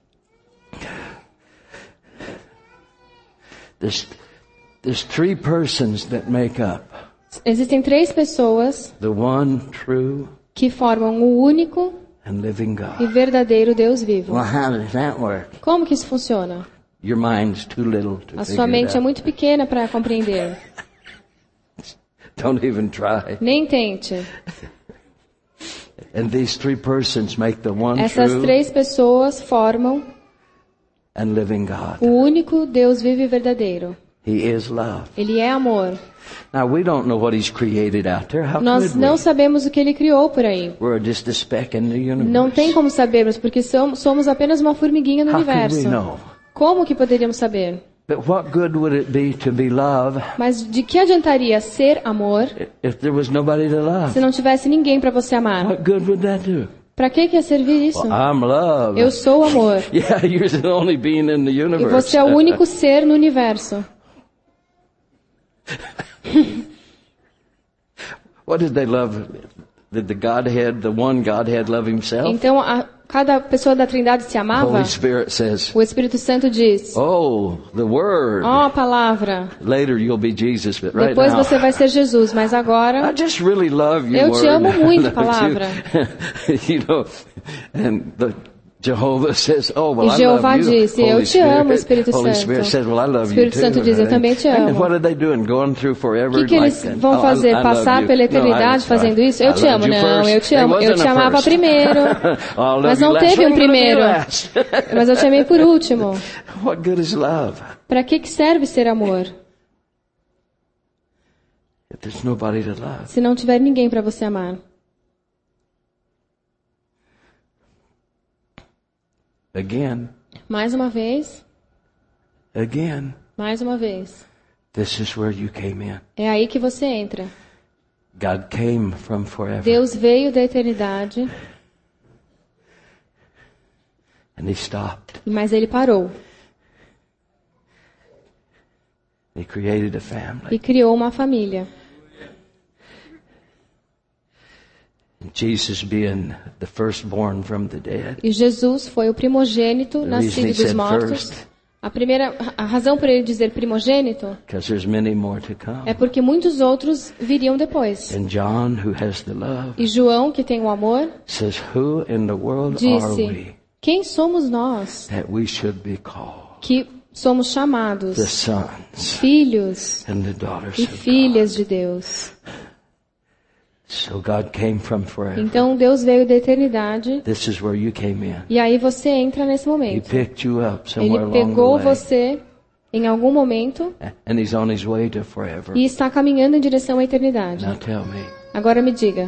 There's, there's three persons that make up Existem três pessoas the one true que formam o único and living e God. verdadeiro Deus vivo. Well, how does that work? Como que isso funciona? Your mind's too little to A figure sua mente it é out. muito pequena para compreender. Don't even try. Nem tente. And these three persons make the one Essas true três pessoas formam and living God. o único Deus vivo e verdadeiro. He is love. Ele é amor. Now, we don't know what he's created out there. How Nós could não we? sabemos o que ele criou por aí. We're just a speck in the universe. Não tem como sabermos, porque somos, somos apenas uma formiguinha no How could we universo. know? Como que poderíamos saber? But what good would it be to be love Mas de que adiantaria ser amor if there was nobody to love? se não tivesse ninguém para você amar? What good would that do? Para que que ia servir isso? Well, I'm love. Eu sou amor. Yeah, you're the only being in the E universe. você é o único ser no universo. What did they love? Did the Godhead, the one Godhead, love himself? Então, a, cada pessoa da Trindade se amava? Holy Spirit says, O Espírito Santo diz, oh, the Word. ó, a palavra. Later you'll be Jesus, but right Depois now, você vai ser Jesus, mas I agora just really love you, eu te Word. amo muito, Don't palavra. you? You know, and the Jehovah says, oh, well, E I Jeová love you. disse, Holy eu te amo, Espírito Holy Santo. Spirit says, well, I love Espírito you Santo too. diz, eu também te And amo. what are they doing? Going through forever? O que, que eles like, vão oh, I- fazer? I love Passar you. pela No, eternidade I- fazendo isso? I Eu te loved amo. you Não, first. eu te There amo. Eu wasn't te a amava first. primeiro. Oh, I love Mas you não last. teve You're um gonna be primeiro. last. Mas eu te amei por último. What good is love Para que que serve ser amor? if there's nobody to love? Se não tiver ninguém para você amar. Again, Mais uma vez, again, mais uma vez. this is where you came in. É aí que você entra. God came from forever, Deus veio da eternidade, and He stopped. mas Ele parou He created a e family. criou uma família. And Jesus, being the firstborn from the dead, E Jesus foi o primogênito the reason nascido He dos said mortos. first, A primeira, a razão por ele dizer primogênito because there's many more to come. é porque muitos outros viriam depois. And John, who has the love, E João, que tem o amor, says, "Who in the world are disse: we quem somos nós that we should be called que somos chamados the sons filhos and the daughters e of God?" filhas de Deus? So God came from forever. Então Deus veio da eternidade This is where you came in. e aí você entra nesse He momento. picked you up somewhere Ele along the pegou way, você em algum momento and He's on His way to forever. e está caminhando em direção à eternidade. Now tell me, Agora me diga,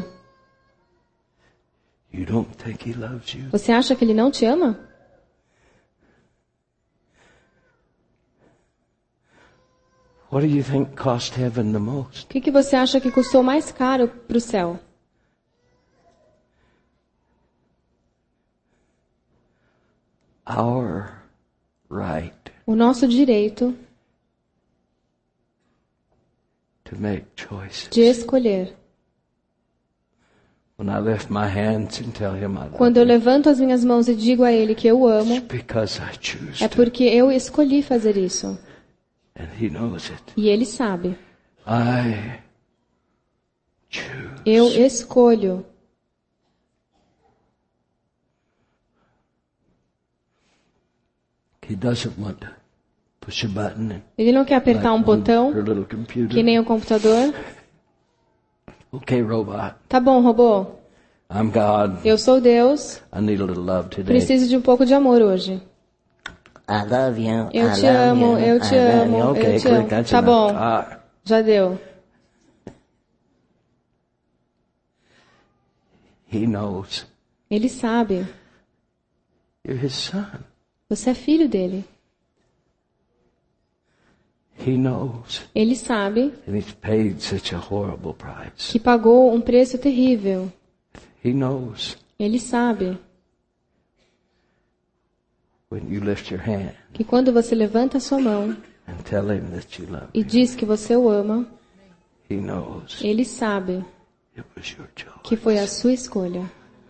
you don't think He loves you? você acha que Ele não te ama? What do you think cost heaven the most? O que, que você acha que custou mais caro para o céu? Our right O nosso direito to make choices. de escolher. When I lift my hands and tell Him I love Quando eu Him, levanto as minhas mãos e digo a Ele que eu amo, it's because I choose é to, porque eu escolhi fazer isso. and He knows it. E Ele sabe. I choose. Eu escolho. He doesn't want to push a button and Ele não quer apertar um like on botão, her little computer. que nem o computador. Okay, robot. Tá bom, robô. I'm God. Eu sou Deus. I need a little love today. Preciso de um pouco de amor hoje. I love you. Eu I te love amo, you, eu te I love amo, you. Okay, eu te click, amo. that's Tá enough. bom. Ah, Já deu. He knows. Ele sabe. You're His son. Você é filho dele. He knows. Ele sabe And he's paid such a horrible price. que pagou um preço terrível. He knows Ele sabe when you lift your hand que quando você levanta a sua mão and tell him that you love e him, diz que você o ama, he knows ele sabe it was your choice. que foi a sua escolha.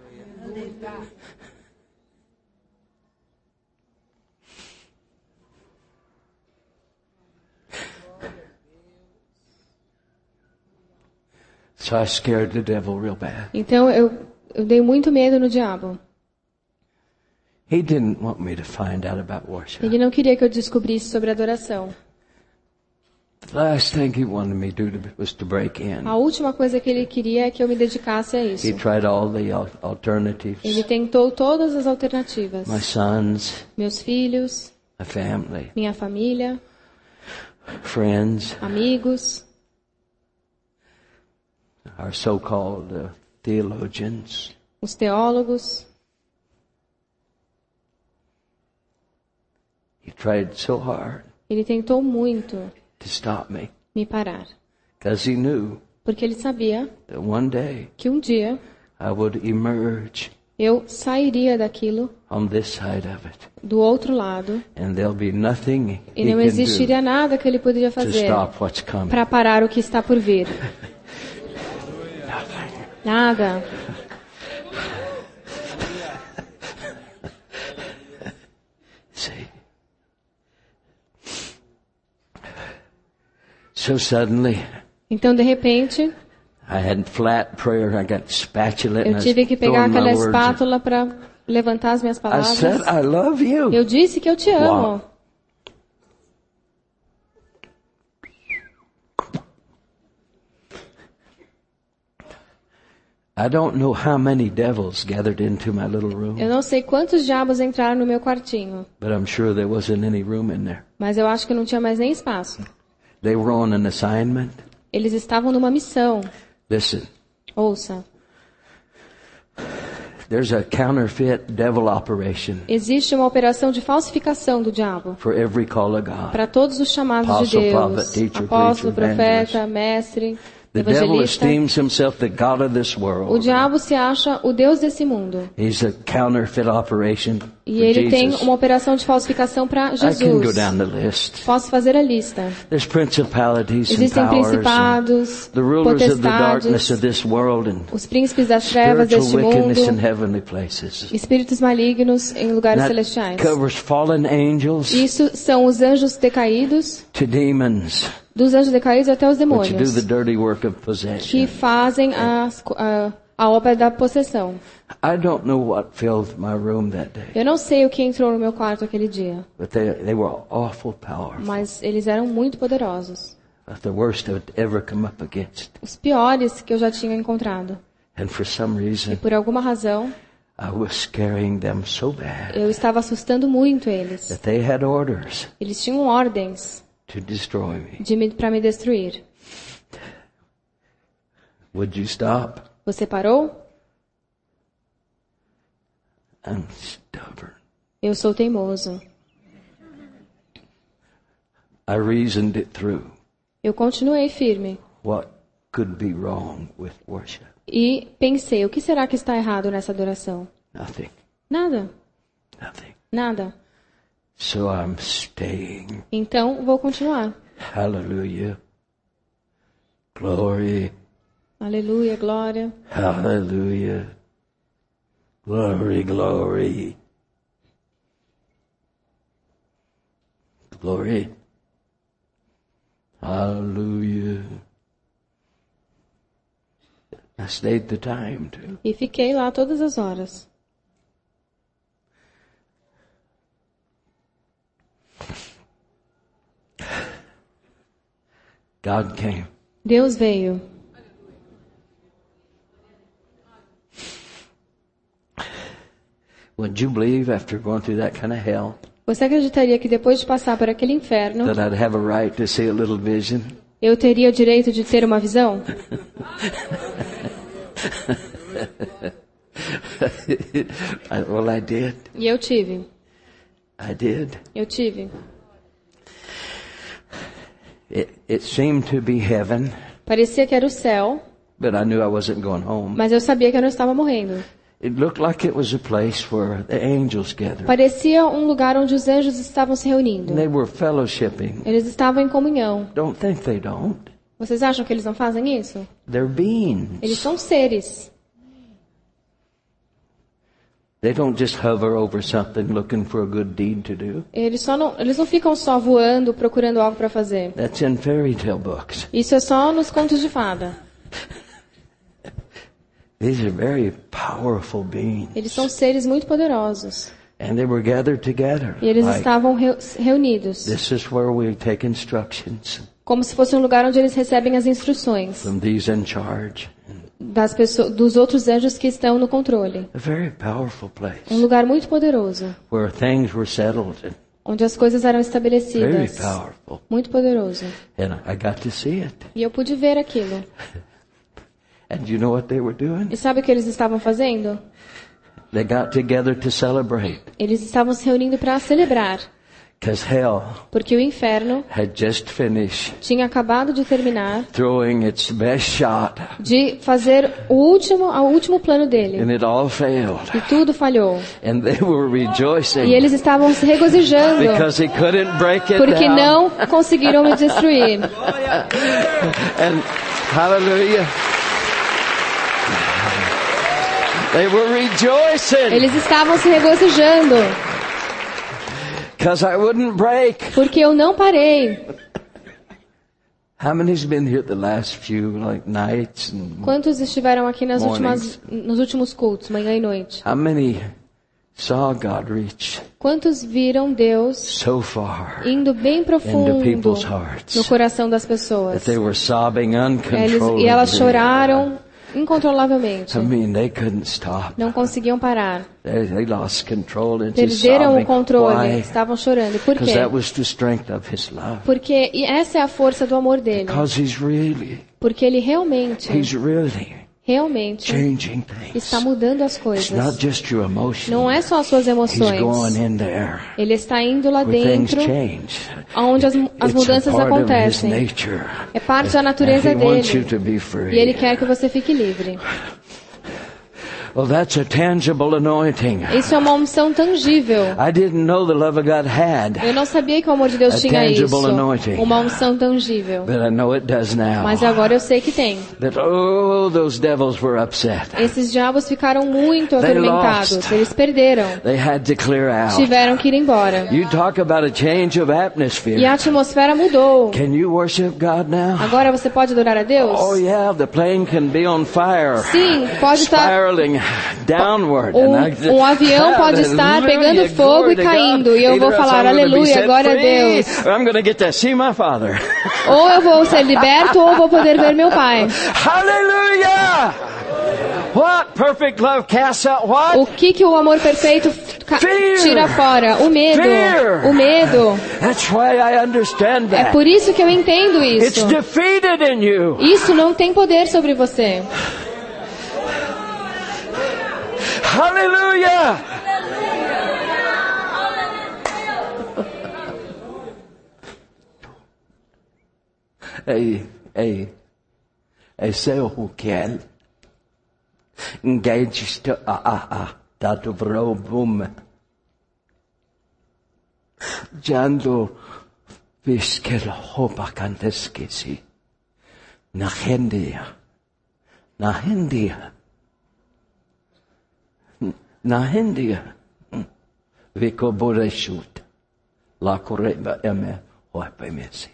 So I scared the devil real bad. Então eu, eu dei muito medo no diabo. He didn't want me to find out about worship. Ele não queria que eu descobrisse sobre adoração. The last thing he wanted me to do was to break in. A última coisa que ele queria é que eu me dedicasse a isso. He tried all the al- alternatives. Ele tentou todas as alternativas. My sons, Meus filhos, my family, minha família, friends, amigos, our so-called uh, theologians. os teólogos. He tried so hard Ele tentou muito to stop me me parar. because he knew Porque ele sabia that one day que um dia I would emerge eu sairia daquilo on this side of it, do outro lado and there'll be nothing e he não can existiria do nada que ele poderia to fazer stop what's coming. para parar o que está por vir. Nada. See. So suddenly, Então, de repente, I had flat prayer. I got spatula and I eu was tive que pegar throwing my aquela words. espátula para levantar as minhas I palavras. said, I love you. Eu disse que eu te amo. Wow. I don't know how many devils gathered into my little room, Eu não sei quantos diabos entraram no meu quartinho, but I'm sure there wasn't any room in there. mas eu acho que não tinha mais nem espaço. They were on an assignment. Eles estavam numa missão. Listen, Ouça, there's a counterfeit devil operation existe uma operação de falsificação do diabo for every call of God. para todos os chamados de Apostle, Deus. prophet, teacher, Apóstolo, preacher, profeta, mestre, The devil evangelista. esteems himself the God of this O world. diabo se acha o Deus desse mundo. He's a counterfeit operation E for ele tem Jesus. uma operação de falsificação para I can go Jesus. down the list. Posso fazer a lista. There's principalities and Existem powers, and principados, the rulers of the darkness potestades, of this world, and os príncipes das trevas spiritual deste wickedness in mundo, heavenly places. espíritos malignos em lugares That celestiais. covers fallen angels Isso são os anjos decaídos, to demons, dos anjos decaídos até os which do demônios, the dirty work of que possession. fazem as co- a, a obra da possessão. I don't know what filled my room that day, Eu não sei o que entrou no meu quarto aquele dia, but they, they were awful powerful. mas eles eram muito poderosos. But the worst I'd ever come up against. Os piores que eu já tinha encontrado. And for some reason, Por alguma razão, I was scaring them so bad eu estava assustando muito eles. that they had orders Eles tinham ordens to destroy me. de me, para me destruir. Would you stop? Você parou? I'm stubborn. Eu sou teimoso. I reasoned it through. Eu continuei firme. What could be wrong with worship? E pensei, o que será que está errado nessa adoração? Nothing. Nada. Nothing. Nada. So I'm staying. Então, vou continuar. Hallelujah. Glory. Aleluia, glória. Hallelujah. Glory, glory. Glory. Hallelujah. I stayed the time too. E fiquei lá todas as horas. God came. Deus veio. Would you believe after going through that kind of hell Você acreditaria que depois de passar por aquele inferno, that I'd have a right to see a little vision? eu teria o direito de ter uma visão? I, well, I did. E eu tive. I did. Eu tive. It, it seemed to be heaven, Parecia que era o céu, but I knew I wasn't going home. mas eu sabia que eu não estava morrendo. It looked like it was a place where the angels gathered. Parecia um lugar onde os anjos estavam se reunindo. And they were fellowshipping. Eles estavam em comunhão. Don't think they don't. Vocês acham que eles não fazem isso? They're beings. Eles são seres. They don't just hover over something looking for a good deed to do. Eles, só não, eles não ficam só voando, procurando algo para fazer. That's in fairy tale books. Isso é só nos contos de fada. These are very powerful beings. Eles são seres muito poderosos. And they were gathered together. E eles Like, estavam reu- reunidos. this is where we take instructions Como se fosse um lugar onde eles recebem as instruções from these in charge. das pessoas, dos outros anjos que estão no controle. A very powerful place Um lugar muito poderoso, where things were settled. onde as coisas eram Very estabelecidas. powerful. Muito poderoso. And I got to see it. E eu pude ver aquilo. And you know what they were doing? E sabe o que eles estavam fazendo? They got together to celebrate. Eles estavam se reunindo para celebrar, Because hell porque o inferno had just finished tinha acabado de terminar throwing its best shot. de fazer o último, o último plano dele. And it all failed. E tudo falhou. And they were rejoicing. E eles estavam se regozijando, Because he couldn't break it porque down. não conseguiram me destruir. And hallelujah. They were rejoicing. Eles estavam se regozijando, Because I wouldn't break. porque eu não parei. How many's been here the last few like nights and Quantos estiveram aqui nas Mornings. últimas, nos últimos cultos, manhã e noite? how many saw God reach Quantos viram Deus so far indo bem into profundo people's hearts no coração das that pessoas? they were sobbing Eles, uncontrollably? e elas choraram incontrolavelmente. I mean, they couldn't stop. Não conseguiam parar. They, they lost control and just Perderam sobbing. o controle. Why? Estavam chorando. Por Because quê? that was the strength of His love. Porque e essa é a força do amor dele. Because He's really, Porque ele realmente, He's really realmente changing things. está mudando as It's coisas. not just your emotion. Não é só as suas He's going emoções. in there Ele está indo lá where things dentro, change. onde as, as It's a mudanças part of His acontecem. nature. É parte da And natureza He wants you dele. to be E ele free. quer que você fique livre. Well, that's a tangible anointing. Isso é uma unção tangível. I didn't know the love of God had, Eu não sabia que o amor de Deus A tinha isso. tangible anointing. Uma unção tangível. but I know it does now. Mas agora eu sei que tem. That, oh, those devils were upset. Esses diabos ficaram muito They atormentados. lost. Eles perderam. They had to clear out. Tiveram que ir embora. You talk about a change of E a atmosphere. atmosfera mudou. Can you worship God now? Agora você pode adorar a Deus? Oh yeah, the plane can be on fire. Sim, pode estar. Spiraling downward. Um, And I- um avião pode estar pegando Hallelujah, fogo glory e to caindo. God. E eu vou Either falar, I'm gonna be aleluia, set glória a free, Deus. or I'm gonna get to see my Father. Ou eu vou ser liberto ou vou poder ver meu Pai. Hallelujah! What perfect love casts out what? O que que o amor perfeito ca- Fear. tira fora? O medo. Fear. O medo. That's why I understand É that. por isso que eu entendo It's isso. defeated in you. Isso não tem poder sobre você. Hallelujah! Ei, ei, ei, seu Hukel. Engaged to ah ah ah, that of Robum. Jando viskel hopakanteskisi. Na hendia. Na hendia. Na hendia. Viko boreshut. La koreba eme hoipemesi.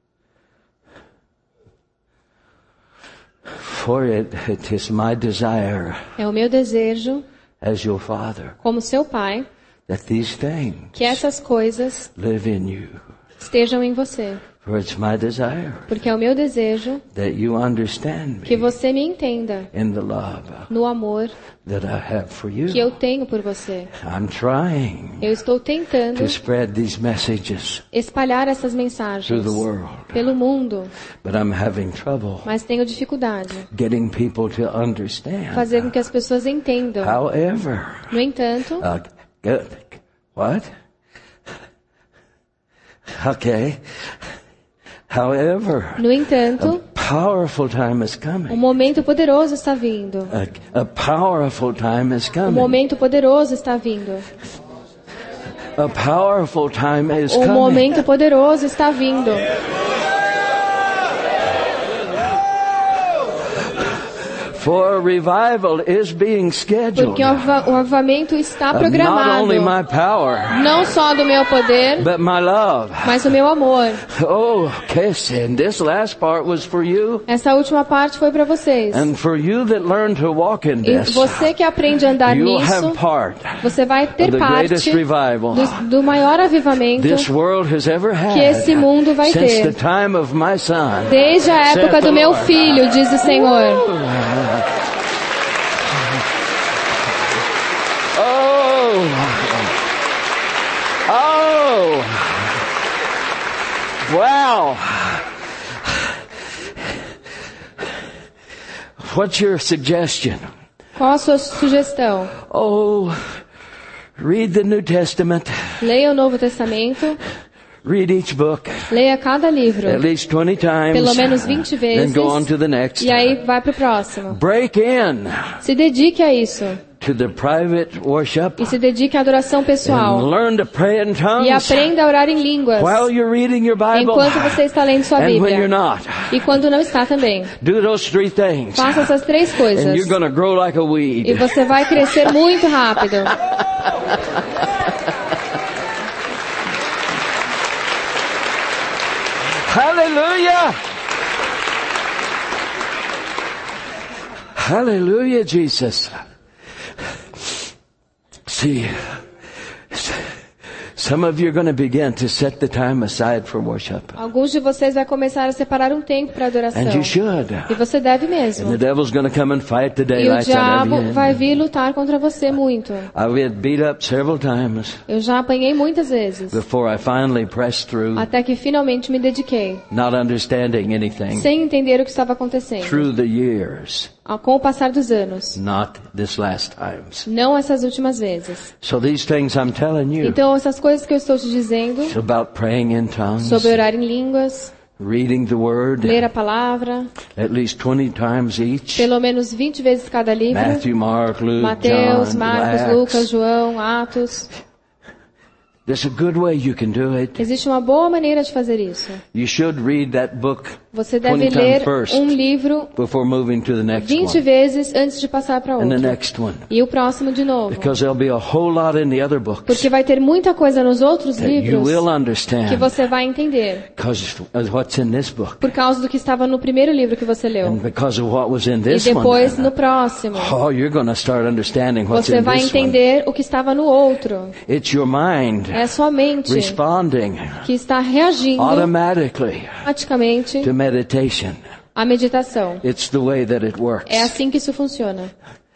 For it, it is my desire É o meu desejo, as your Father como seu Pai, that these things que essas coisas live in you. estejam em você. For it's my desire Porque é o meu desejo that you understand que me você me entenda in the love no amor that I have for you. que eu tenho por você. I'm trying Eu estou tentando to spread these messages espalhar essas through mensagens the world, pelo mundo, but I'm having trouble mas tenho dificuldade getting people to understand. fazer com que as pessoas entendam. However, No entanto, uh, good. What? Okay. However, No entanto, a powerful time is um coming. momento poderoso está vindo. A, a powerful time is Um coming. momento poderoso está vindo. A powerful time is Um coming. momento poderoso está vindo. For a revival is being scheduled. Porque o ava- o avivamento está Of not programado. only my power, Não só do meu poder, but my love. mas do meu amor. Oh, kiss. And this last part was for you. Essa última parte foi para vocês. And for you that learn to walk in E this, você que aprende a andar you'll nisso, have part você vai of ter the greatest parte revival do, do maior avivamento this world has ever had que esse mundo vai since ter. the time of my son. Desde a época Saith the do meu Lord. filho, diz o Senhor. Oh! Oh! Wow! What's your suggestion? Qual a sua sugestão? Oh, read the New Testament. Leia o Novo Testamento, Read each book leia cada livro, at least twenty times. pelo menos vinte Then vezes, go on to the next. e aí vai pro próximo. Break in Se dedique a isso, to the private worship e se dedique à adoração and pessoal, learn to pray in e tongues aprenda a orar em línguas, while you're reading your Bible enquanto você está lendo sua and when you're Bíblia, not. e quando não está também. Do those three things Faça essas três and coisas, you're going to grow like a e weed. você vai crescer muito rápido. Hallelujah! Hallelujah, Jesus. See, some of you are going to begin to set the time aside for worship. Alguns de vocês vão começar a separar um tempo para adoração. And you should. E você deve And mesmo. the devil's going to come and fight the E o daylights out of diabo you. vai vir lutar contra você muito. I've been beat up several times Eu já apanhei muitas vezes, before I finally pressed through, até que finalmente me dediquei, not understanding anything sem entender o que estava acontecendo. through the years, Com o passar dos anos, not this last times. não essas últimas vezes. So these things I'm telling you Então, essas coisas que eu estou te dizendo, about praying in tongues, sobre orar em línguas, reading the word ler a palavra, at least twenty times each, pelo menos vinte vezes cada livro, Matthew, Mark, Luke, Mateus, John, Marcos, Acts. Lucas, João, Atos. There's a good way you can do it. Existe uma boa maneira de fazer isso. You should read that book Você deve twenty ler times first um livro before moving to the next vinte one vezes antes de passar para and the outro. next one, E o próximo de novo. because there'll be a whole lot in the other books Porque vai ter muita coisa nos outros that you livros will que understand você vai entender. because of what's in this book Por causa do que estava no primeiro livro que você leu. and because of what was in E this depois one. no próximo. Oh, you're going to start understanding what's Você in vai this one. entender o que estava no outro. It's your mind É a sua mente responding que está reagindo automatically automaticamente to meditation. à meditação. It's the way that it works. É assim que isso funciona.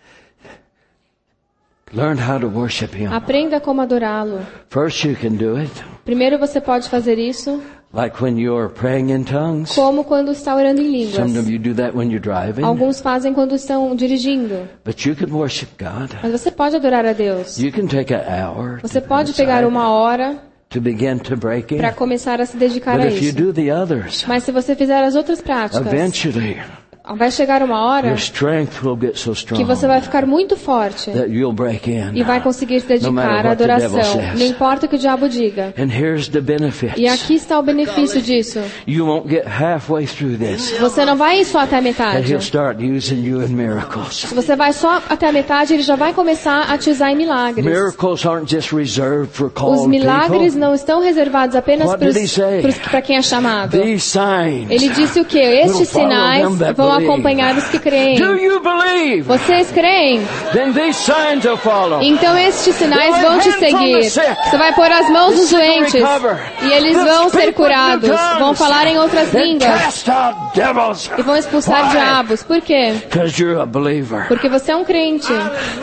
Learn how to worship Him. Aprenda como adorá-lo. First you can do it, Primeiro você pode fazer isso like when you're praying in tongues. como quando está orando em Some of línguas. you do that when you're driving. Alguns fazem quando estão dirigindo. But you can worship God. Mas você pode adorar a Deus. You can take an hour Você to pode decide pegar uma hora to begin to break in. para começar a se dedicar But a if you isso. do the others, Mas se você fizer as outras práticas, eventually vai chegar uma hora your strength will get so strong que você vai ficar muito forte that you'll break in. e vai conseguir se No matter dedicar à what the devil adoração. says. Não importa o que o diabo diga. And here's the benefit. E aqui está o benefício disso. You won't get halfway through this, Você não vai ir só até a and metade. He'll start using you in miracles. Se você vai só até a metade, ele já vai começar a te usar em milagres. Miracles aren't just reserved for Os called milagres people. não estão reservados apenas What did he say? para quem é chamado. These signs Ele disse o que? Estes sinais vão acompanhar os que creem. Do you believe? Vocês creem? Then these signs will follow. Então estes sinais vão te seguir. Você vai pôr as mãos nos doentes e eles vão ser curados. Vão falar em outras And línguas cast out devils. e vão expulsar Why? diabos. Por quê? Because you're a believer. Porque você é um crente.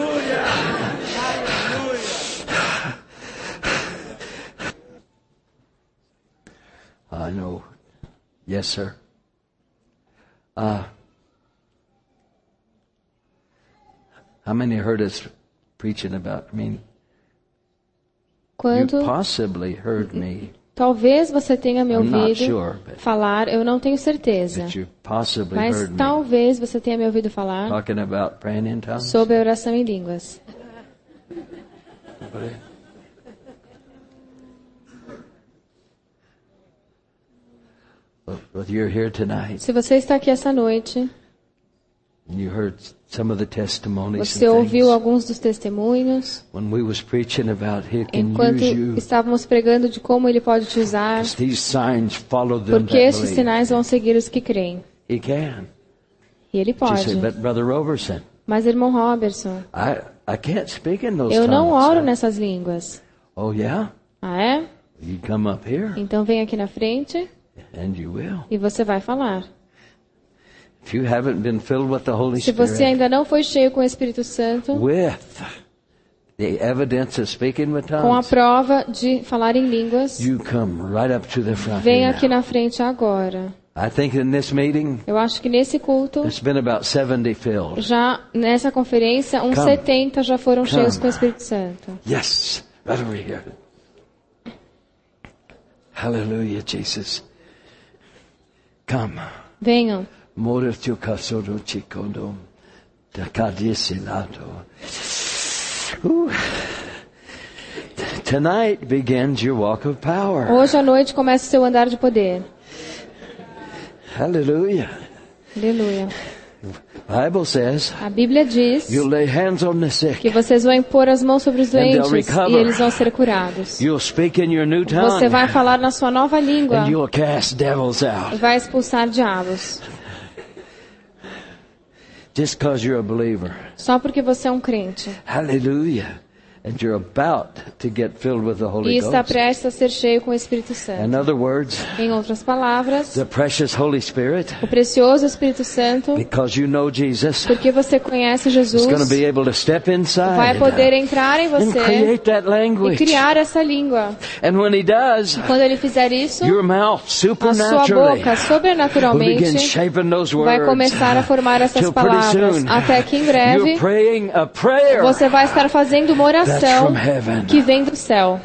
I know. Yes, sir. Uh, how many heard us preaching about? I mean, you Quanto, possibly heard me Talvez você tenha me I'm not ouvido sure, but falar, eu não tenho certeza. that you possibly Mas heard me talvez você tenha me ouvido falar talking about praying in tongues. sobre a oração em línguas. But you're here tonight. Se você está aqui essa noite, And you heard some of the testimonies você and ouviu things. alguns dos testemunhos, When we was preaching about He can enquanto use you, estávamos pregando de como Ele pode te usar, because these signs follow them porque that estes believe. sinais vão seguir os que creem. He can. E Ele She pode. said, but Brother Roberson, Mas, irmão Robertson, I I can't speak in those eu não tongues. oro nessas línguas. Oh yeah? Ah, é? You come up here Então vem aqui na frente and you will. e você vai falar. If you haven't been filled with the Holy Se você Spirit, ainda não foi cheio com o Espírito Santo, with the evidence of speaking with com a tongues, prova de falar em línguas, you come right up to the front vem here aqui now. na frente agora. I think in this meeting, Eu acho que nesse culto, there's been about seventy filled. já nessa conferência, uns Come. setenta já foram Come. cheios com o Espírito Santo. Yes, right over here. Hallelujah, Jesus. Come. Venham. Moritio kasoro chikondo. Takadisilato. Ooh. Tonight begins your walk of power. Hoje à noite começa o seu andar de poder. Hallelujah. Aleluia. Bible says, A Bíblia diz you'll lay hands on the sick. que vocês vão impor as mãos sobre os And they'll doentes recover. e eles vão ser curados. You'll speak in your new tongue. Você vai falar na sua nova língua And you'll cast devils e out. vai expulsar diabos. Just because you're a believer. Só porque você é um crente Hallelujah. And you're about to get filled with the e Holy está Ghost. prestes a ser cheio com o Espírito In Santo. other words, Em outras palavras, the precious Holy Spirit, o precioso Espírito Santo, because you know Jesus, porque você conhece is Jesus, going to be able to step vai inside poder entrar em and você create that e language. criar essa língua. And when He does, Quando Ele fizer isso, your mouth a sua supernaturally boca will begin sobrenaturalmente shaping those vai words. começar a formar essas Till pretty palavras, soon, até que em you're breve praying a prayer você vai estar fazendo uma that's oração from heaven. que vem do céu.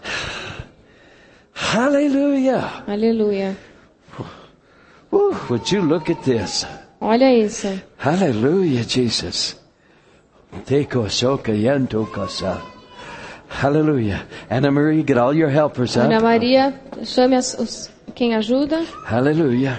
Hallelujah. Aleluia. Woo, would you look at this? Olha isso. Hallelujah, Jesus. Teko soka yento kasa. Hallelujah. Anna Marie, get all your helpers up. Ana Maria, chame as, os, quem ajuda. Hallelujah.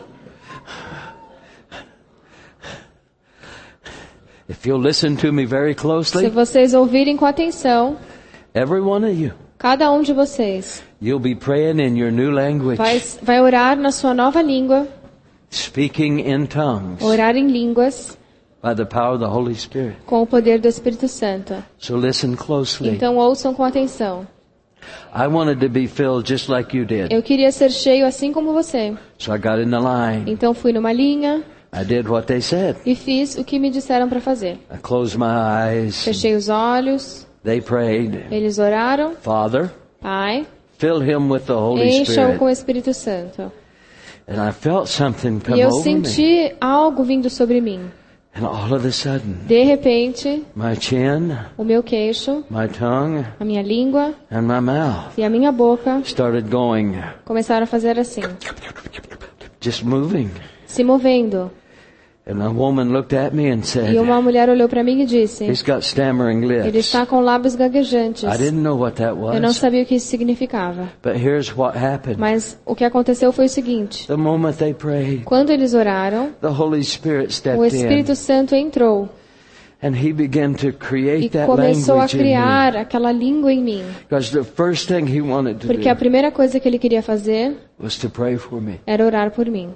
If you'll listen to me very Se closely, vocês ouvirem com atenção, every one of you, cada um de vocês you'll be praying in your new language, vai, vai orar na sua nova língua, speaking in tongues orar em línguas, by the power of the Holy Spirit. com o poder do Espírito Santo. So listen closely. Então ouçam com atenção. I wanted to be filled just like you did. Eu queria ser cheio assim como você. So I got in the line. Então fui numa linha I did what they said. e fiz o que me disseram para fazer. I closed my eyes. Fechei os olhos, They prayed. eles oraram. Father, Pai, fill him with the Holy encha-o com Spirit. o Espírito Santo. And I felt something come E eu over me. senti algo vindo sobre mim. And all of a sudden, De repente, my chin, o meu queixo, my tongue, a minha língua and my mouth e a minha boca started going, começaram a fazer assim, just moving. se movendo. And a woman looked at me and E said, uma mulher olhou para mim e disse: he's got stammering ele lips. está com lábios gaguejantes. I didn't know what that Eu não was. sabia o que isso significava. But here's what happened. Mas o que aconteceu foi o seguinte: The moment they prayed, quando eles oraram, the Holy Spirit o stepped Espírito in. Santo entrou And He began to e create that começou a language in me. criar aquela língua em mim. Because the first thing He wanted to Porque a do primeira coisa que ele queria fazer was to pray for me. era orar por mim.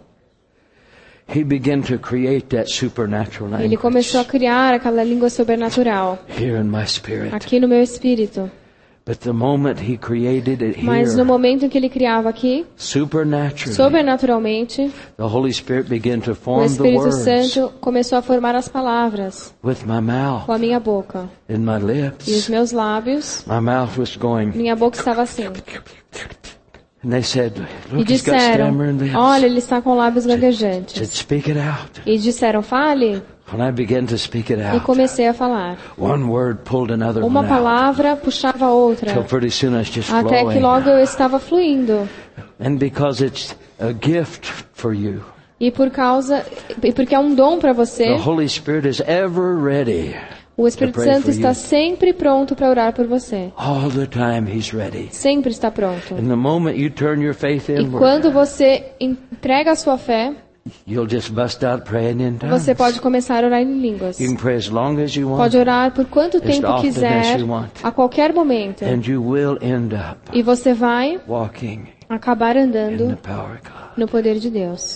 He began to create that supernatural Ele language começou a criar aquela língua sobrenatural here in my spirit. aqui no meu espírito. But the moment He created it Mas no here, momento em que ele criava aqui, supernaturally, sobrenaturalmente, the Holy Spirit began to o form the Espírito words Santo começou a formar as palavras with my mouth com a minha boca and my e os lips. meus lábios. My mouth was going, Minha boca estava assim. and they said, E look, he's got disseram: stammering lips. olha, ele está com lábios Said, gaguejantes. speak it out. E disseram: fale. When I began to speak it E out, comecei a falar. one word pulled another Uma one out. palavra puxava a outra. Till pretty soon I was just Até que flowing. logo eu estava fluindo. And because it's a gift for you, E por causa, e porque é um dom para você, the Holy Spirit is ever ready. o Espírito Santo está sempre pronto para orar por você. All the time He's ready. Sempre está pronto. And the moment you turn your faith E inward, quando você entrega a sua fé, you'll just bust out praying in tongues. você pode começar a orar em línguas. You can pray as long as you want, Pode orar por quanto tempo often as quiser, you want. a qualquer momento. and you will end up E você vai walking acabar in the andando power of God. no poder de Deus.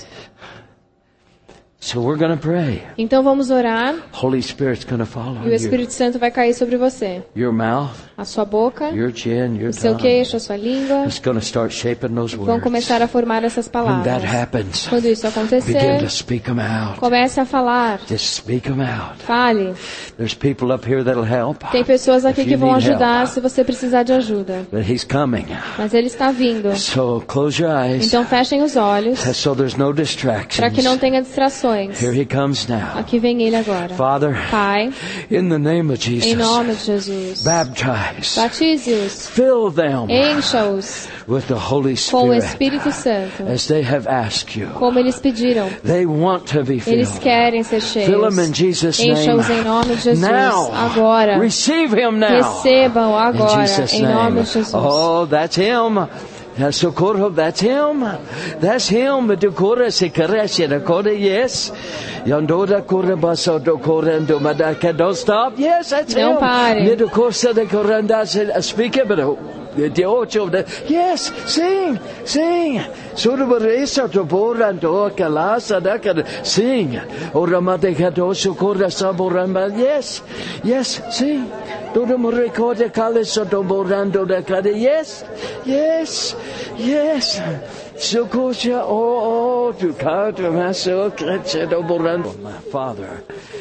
So we're going to pray. Então vamos orar Holy Spirit's going to follow e o you. Espírito Santo vai cair sobre você. Your mouth, A sua boca, your chin, your o seu tongue. queixo, a sua língua It's going to start shaping those vão words. começar a formar essas When that palavras. happens, Quando isso begin acontecer, to speak them out. comece a falar. Just speak them out. Fale. There's people up here that'll help. Tem pessoas aqui If que you vão need ajudar help. se você precisar de ajuda. But He's coming. Mas Ele está vindo. So close your eyes Então fechem os olhos so there's no para distractions. que não tenha distrações. Here He comes now. Aqui vem Ele agora. Father, Pai, in the name of em Jesus, nome de Jesus, baptize, batize-os, fill them encha-os with the Holy com o Spirit Espírito Santo, as they have asked you. como eles pediram. They want to be Eles filled. querem ser cheios. Fill them in Jesus' name. Encha-os em nome de Jesus. Now, Agora. receive Him now. Recebam In agora, Jesus' em name. nome de Jesus. Oh, that's Him. That's socorro. That's Him. That's Him. Do cora se carece da cora. Yes. Yandora cora basso do cora do madaka. Don't stop. Yes, that's Não Him. pare. Me do corsa de coranda speak it, but de ocho de yes, sing, sing. Surbaresa to borando calasa da sing. Ora madeka do socorra saboramba. Yes, yes, sing. Todo mo recorda caleso do borando da cada. Yes, yes, yes. Socorra oh oh to canto maso creche do borando. My Father,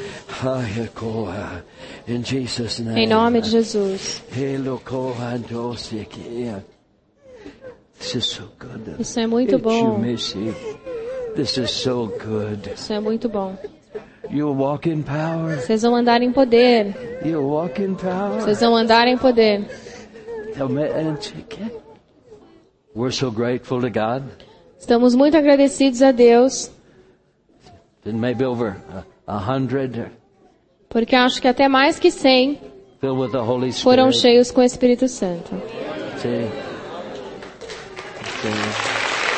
in Jesus' name. Em nome de Jesus. This is so good. Isso é muito bom. This is so good. Isso é muito bom. You walk in power. Vocês vão andar em poder. You walk in power. Vocês vão andar em poder. We're so grateful to God. Estamos muito agradecidos a Deus. And maybe over a hundred. Porque acho que até mais que cem Filled with the Holy Spirit. foram cheios com o Espírito Santo. See? See?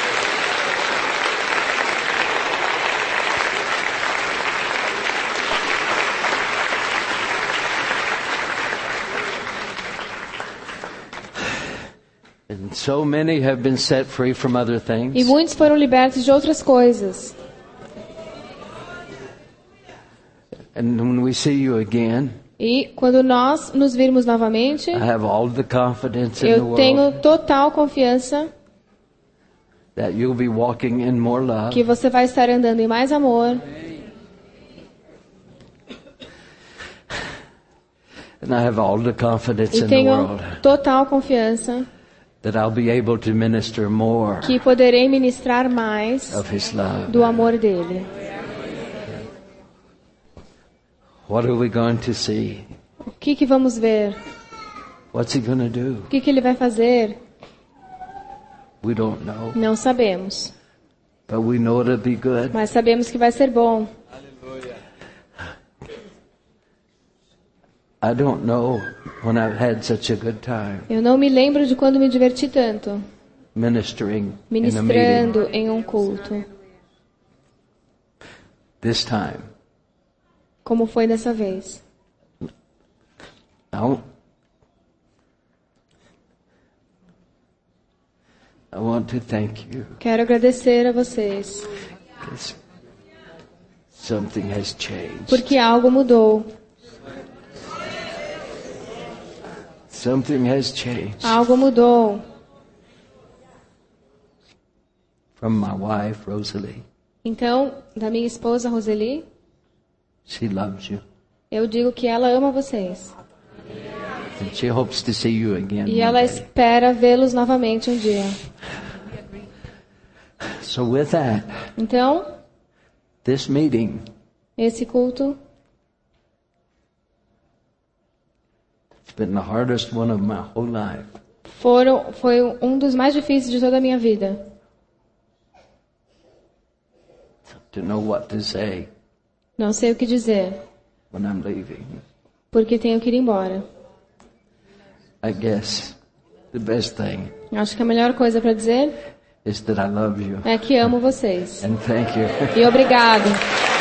And so many have been set free from other things. E muitos foram libertos de outras coisas. And when we see you again, E quando nós nos virmos novamente, I have all the confidence in the eu world tenho total confiança that you'll be walking in more love. que você vai estar andando em mais amor. And I have all the confidence E in the tenho world total confiança that I'll be able to minister more que poderei ministrar mais of His love. do amor dele. What are we going to see? O que que vamos ver? What's He going to do? O que que ele vai fazer? We don't know. Não sabemos. But we know it'll be good. Mas sabemos que vai ser bom. I don't know when I've had such a good time Eu não me lembro de quando me diverti tanto ministering in a meeting. ministrando em um culto, This time. como foi dessa vez. I I want to thank you Quero agradecer a vocês, because something has changed. porque algo mudou. Something has changed Algo mudou. from my wife, Rosalie. Então, da minha esposa Roseli, She loves you. eu digo que ela ama vocês. And she hopes to see you again. E ela one day. espera vê-los novamente um dia. So with that, Então, this meeting Esse culto it's been the hardest one of my whole life. Foram, foi um dos mais difíceis de toda a minha vida. To know what to say Não sei o que dizer, when I'm leaving. porque tenho que ir embora. I guess the best thing Acho que a melhor coisa para dizer is that I love you. é que amo vocês. And thank you. E obrigado.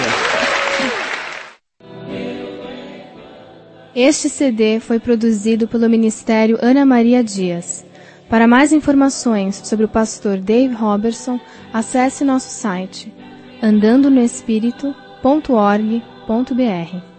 Este C D foi produzido pelo Ministério Ana Maria Dias. Para mais informações sobre o pastor Dave Robertson, acesse nosso site andando no espírito ponto org ponto br.